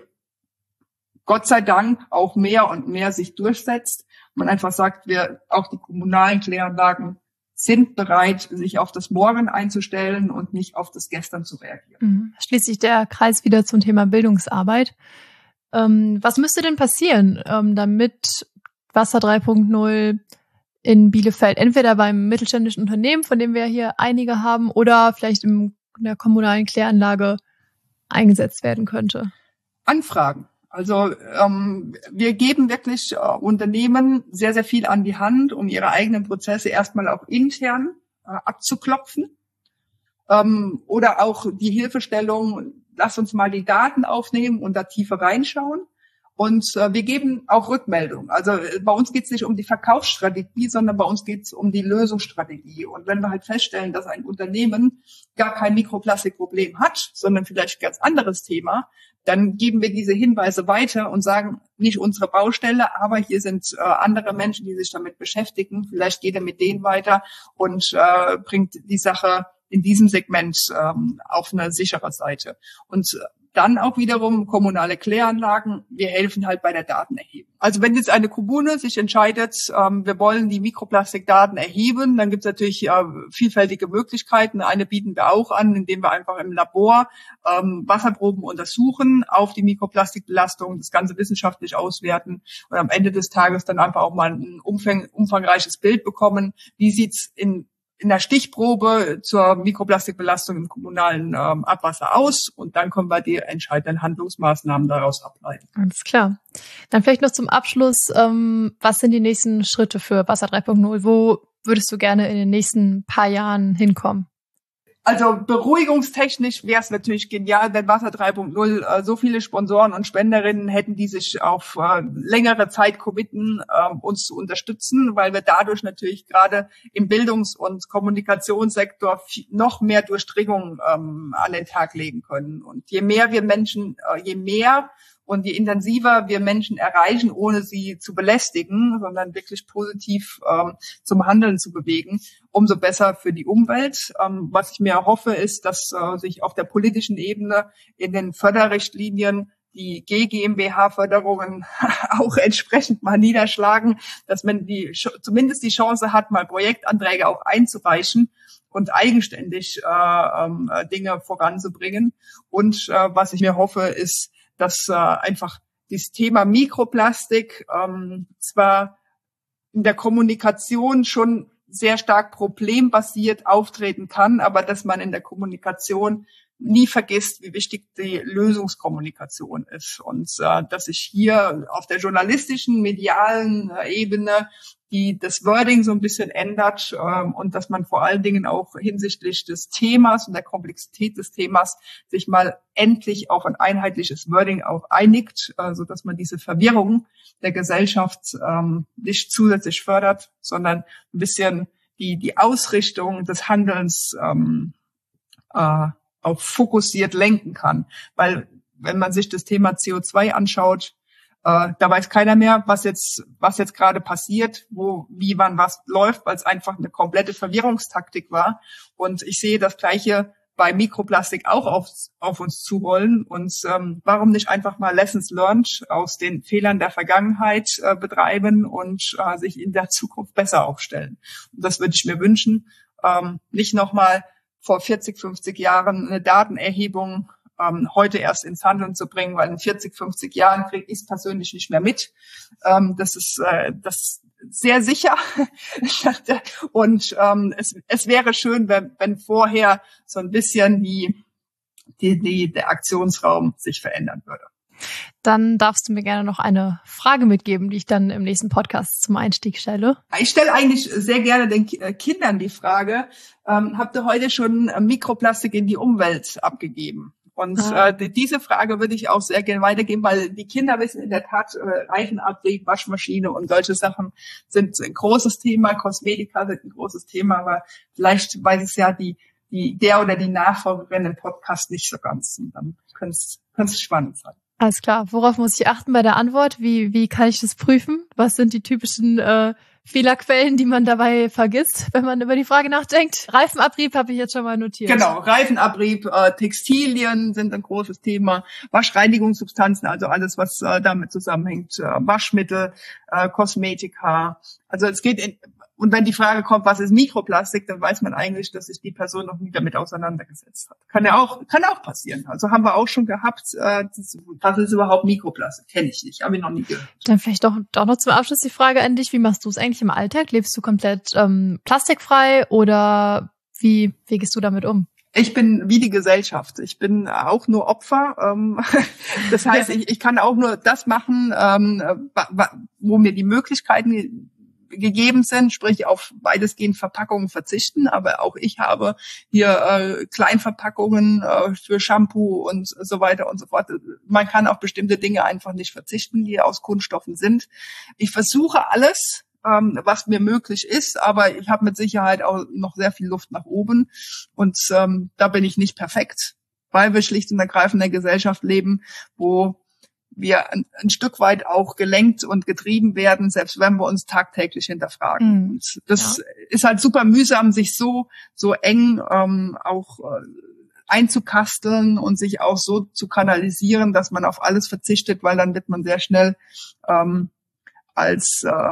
Gott sei Dank auch mehr und mehr sich durchsetzt. Man einfach sagt, wir, auch die kommunalen Kläranlagen sind bereit, sich auf das Morgen einzustellen und nicht auf das Gestern zu reagieren. Mhm. Schließt sich der Kreis wieder zum Thema Bildungsarbeit. Ähm, was müsste denn passieren, ähm, damit Wasser drei Punkt null in Bielefeld entweder beim mittelständischen Unternehmen, von dem wir hier einige haben, oder vielleicht in der kommunalen Kläranlage eingesetzt werden könnte? Anfragen. Also ähm, wir geben wirklich äh, Unternehmen sehr, sehr viel an die Hand, um ihre eigenen Prozesse erstmal auch intern äh, abzuklopfen. Ähm, oder auch die Hilfestellung, lass uns mal die Daten aufnehmen und da tiefer reinschauen. Und äh, wir geben auch Rückmeldung. Also äh, bei uns geht es nicht um die Verkaufsstrategie, sondern bei uns geht es um die Lösungsstrategie. Und wenn wir halt feststellen, dass ein Unternehmen gar kein Mikroplastikproblem hat, sondern vielleicht ein ganz anderes Thema, dann geben wir diese Hinweise weiter und sagen, nicht unsere Baustelle, aber hier sind äh, andere Menschen, die sich damit beschäftigen. Vielleicht geht er mit denen weiter und äh, bringt die Sache in diesem Segment ähm, auf eine sichere Seite. Und dann auch wiederum kommunale Kläranlagen. Wir helfen halt bei der Datenerhebung. Also wenn jetzt eine Kommune sich entscheidet, ähm, wir wollen die Mikroplastikdaten erheben, dann gibt es natürlich äh, vielfältige Möglichkeiten. Eine bieten wir auch an, indem wir einfach im Labor ähm, Wasserproben untersuchen, auf die Mikroplastikbelastung, das Ganze wissenschaftlich auswerten und am Ende des Tages dann einfach auch mal ein umfang, umfangreiches Bild bekommen. Wie sieht's in in der Stichprobe zur Mikroplastikbelastung im kommunalen ähm, Abwasser aus und dann können wir die entscheidenden Handlungsmaßnahmen daraus ableiten. Alles klar. Dann vielleicht noch zum Abschluss, ähm, was sind die nächsten Schritte für Wasser drei Punkt null? Wo würdest du gerne in den nächsten paar Jahren hinkommen? Also beruhigungstechnisch wäre es natürlich genial, wenn Wasser drei Punkt null äh, so viele Sponsoren und Spenderinnen hätten, die sich auf äh, längere Zeit committen, äh, uns zu unterstützen, weil wir dadurch natürlich gerade im Bildungs- und Kommunikationssektor viel, noch mehr Durchdringung ähm, an den Tag legen können. Und je mehr wir Menschen, äh, je mehr und je intensiver wir Menschen erreichen, ohne sie zu belästigen, sondern wirklich positiv ähm, zum Handeln zu bewegen, umso besser für die Umwelt. Ähm, was ich mir erhoffe, ist, dass äh, sich auf der politischen Ebene in den Förderrichtlinien die G GmbH-Förderungen auch entsprechend mal niederschlagen, dass man die zumindest die Chance hat, mal Projektanträge auch einzureichen und eigenständig äh, äh, Dinge voranzubringen. Und äh, was ich mir hoffe, ist, dass äh, einfach das Thema Mikroplastik ähm, zwar in der Kommunikation schon sehr stark problembasiert auftreten kann, aber dass man in der Kommunikation nie vergisst, wie wichtig die Lösungskommunikation ist und äh, dass sich hier auf der journalistischen, medialen äh, Ebene die das Wording so ein bisschen ändert ähm, und dass man vor allen Dingen auch hinsichtlich des Themas und der Komplexität des Themas sich mal endlich auf ein einheitliches Wording auch einigt, äh, so dass man diese Verwirrung der Gesellschaft ähm, nicht zusätzlich fördert, sondern ein bisschen die die Ausrichtung des Handelns ähm, äh, auch fokussiert lenken kann. Weil wenn man sich das Thema C O zwei anschaut, Äh, da weiß keiner mehr, was jetzt, was jetzt gerade passiert, wo, wie, wann, was läuft, weil es einfach eine komplette Verwirrungstaktik war. Und ich sehe das Gleiche bei Mikroplastik auch auf, auf uns zurollen. Und ähm, warum nicht einfach mal Lessons learned aus den Fehlern der Vergangenheit äh, betreiben und äh, sich in der Zukunft besser aufstellen? Und das würde ich mir wünschen. Ähm, nicht nochmal vor vierzig, fünfzig Jahren eine Datenerhebung Ähm, heute erst ins Handeln zu bringen, weil in vierzig, fünfzig Jahren kriege ich es persönlich nicht mehr mit. Ähm, das ist äh, das ist sehr sicher. Und ähm, es, es wäre schön, wenn, wenn vorher so ein bisschen die, die, die, der Aktionsraum sich verändern würde. Dann darfst du mir gerne noch eine Frage mitgeben, die ich dann im nächsten Podcast zum Einstieg stelle. Ich stelle eigentlich sehr gerne den Kindern die Frage, ähm, habt ihr heute schon Mikroplastik in die Umwelt abgegeben? Und ah. äh, diese Frage würde ich auch sehr gerne weitergeben, weil die Kinder wissen in der Tat, äh, Reifenabrieb, Waschmaschine und solche Sachen sind ein großes Thema, Kosmetika sind ein großes Thema, aber vielleicht weiß es ja die, die der oder die Nachfolgerin im Podcast nicht so ganz. Und dann könnte es spannend sein. Alles klar. Worauf muss ich achten bei der Antwort? Wie, wie kann ich das prüfen? Was sind die typischen äh, Fehlerquellen, die man dabei vergisst, wenn man über die Frage nachdenkt? Reifenabrieb habe ich jetzt schon mal notiert. Genau, Reifenabrieb, äh, Textilien sind ein großes Thema, Waschreinigungssubstanzen, also alles, was äh, damit zusammenhängt, äh, Waschmittel, äh, Kosmetika. Also es geht in, und wenn die Frage kommt, was ist Mikroplastik, dann weiß man eigentlich, dass sich die Person noch nie damit auseinandergesetzt hat. Kann ja auch, kann auch passieren. Also haben wir auch schon gehabt, äh, was ist überhaupt Mikroplastik? Kenne ich nicht, habe ich noch nie gehört. Dann vielleicht doch, doch noch zum Abschluss die Frage an dich. Wie machst du es eigentlich im Alltag? Lebst du komplett ähm, plastikfrei oder wie, wie gehst du damit um? Ich bin wie die Gesellschaft. Ich bin auch nur Opfer. Ähm, das heißt, ich, ich kann auch nur das machen, ähm, wo mir die Möglichkeiten gegeben sind, sprich auf weitestgehend Verpackungen verzichten, aber auch ich habe hier äh, Kleinverpackungen äh, für Shampoo und so weiter und so fort. Man kann auf bestimmte Dinge einfach nicht verzichten, die aus Kunststoffen sind. Ich versuche alles, ähm, was mir möglich ist, aber ich habe mit Sicherheit auch noch sehr viel Luft nach oben und ähm, da bin ich nicht perfekt, weil wir schlicht und ergreifend in einer Gesellschaft leben, wo wir ein, ein Stück weit auch gelenkt und getrieben werden, selbst wenn wir uns tagtäglich hinterfragen. Mhm. Und das ja. ist halt super mühsam, sich so so eng ähm, auch äh, einzukasteln und sich auch so zu kanalisieren, dass man auf alles verzichtet, weil dann wird man sehr schnell ähm, als äh,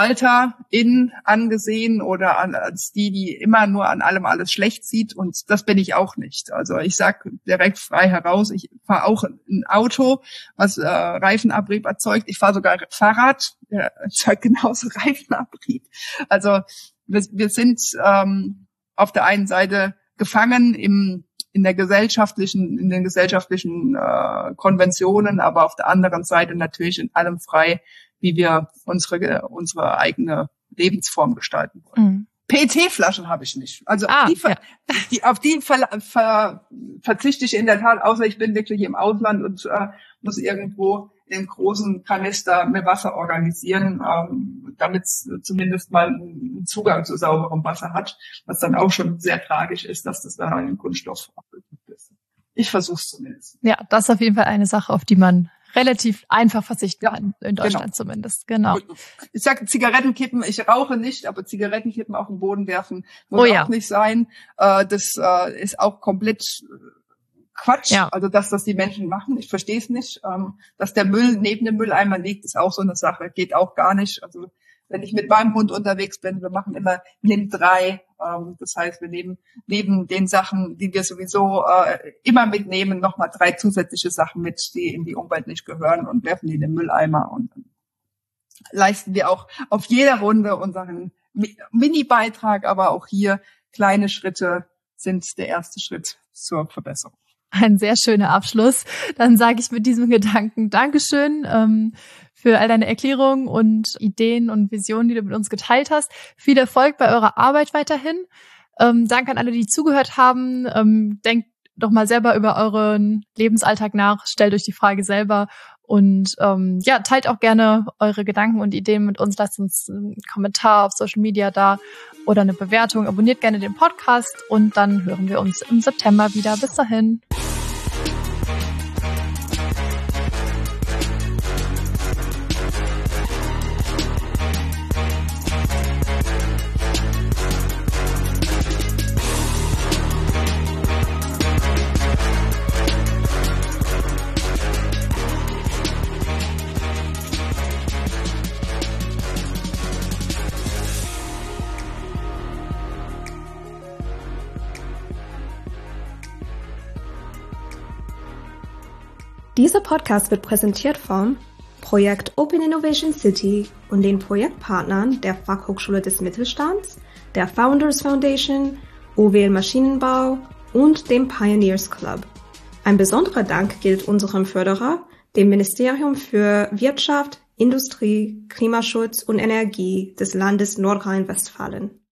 Spalterin angesehen oder an, als die, die immer nur an allem alles schlecht sieht. Und das bin ich auch nicht. Also ich sage direkt frei heraus, ich fahre auch ein Auto, was äh, Reifenabrieb erzeugt. Ich fahre sogar Fahrrad, der erzeugt genauso Reifenabrieb. Also wir, wir sind ähm, auf der einen Seite gefangen im in der gesellschaftlichen, in den gesellschaftlichen äh, Konventionen, aber auf der anderen Seite natürlich in allem frei, wie wir unsere unsere eigene Lebensform gestalten wollen. Mhm. P E T-Flaschen habe ich nicht. Also ah, auf die, ver- ja. die, auf die ver- ver- verzichte ich in der Tat, außer ich bin wirklich im Ausland und äh, muss irgendwo in großen Kanister mit Wasser organisieren, ähm, damit es zumindest mal einen Zugang zu sauberem Wasser hat, was dann auch schon sehr tragisch ist, dass das dann in Kunststoff abgedrückt ist. Ich versuche es zumindest. Ja, das ist auf jeden Fall eine Sache, auf die man relativ einfach verzichten kann, in Deutschland genau. zumindest. Genau. Ich sage Zigarettenkippen, ich rauche nicht, aber Zigarettenkippen auf den Boden werfen muss oh, ja. auch nicht sein. Äh, das äh, ist auch komplett Quatsch. Ja. Also dass das die Menschen machen, ich verstehe es nicht. Ähm, dass der Müll neben dem Mülleimer liegt, ist auch so eine Sache, geht auch gar nicht. Also wenn ich mit meinem Hund unterwegs bin, wir machen immer nimm drei. Ähm, das heißt, wir nehmen neben den Sachen, die wir sowieso äh, immer mitnehmen, nochmal drei zusätzliche Sachen mit, die in die Umwelt nicht gehören und werfen die in den Mülleimer. Und dann leisten wir auch auf jeder Runde unseren Mini-Beitrag, aber auch hier kleine Schritte sind der erste Schritt zur Verbesserung. Ein sehr schöner Abschluss. Dann sage ich mit diesem Gedanken Dankeschön ähm, für all deine Erklärungen und Ideen und Visionen, die du mit uns geteilt hast. Viel Erfolg bei eurer Arbeit weiterhin. Ähm, danke an alle, die zugehört haben. Ähm, denkt doch mal selber über euren Lebensalltag nach. Stellt euch die Frage selber. Und ähm, ja, teilt auch gerne eure Gedanken und Ideen mit uns. Lasst uns einen Kommentar auf Social Media da oder eine Bewertung. Abonniert gerne den Podcast und dann hören wir uns im September wieder. Bis dahin. Dieser Podcast wird präsentiert vom Projekt Open Innovation City und den Projektpartnern der Fachhochschule des Mittelstands, der Founders Foundation, O W L Maschinenbau und dem Pioneers Club. Ein besonderer Dank gilt unserem Förderer, dem Ministerium für Wirtschaft, Industrie, Klimaschutz und Energie des Landes Nordrhein-Westfalen.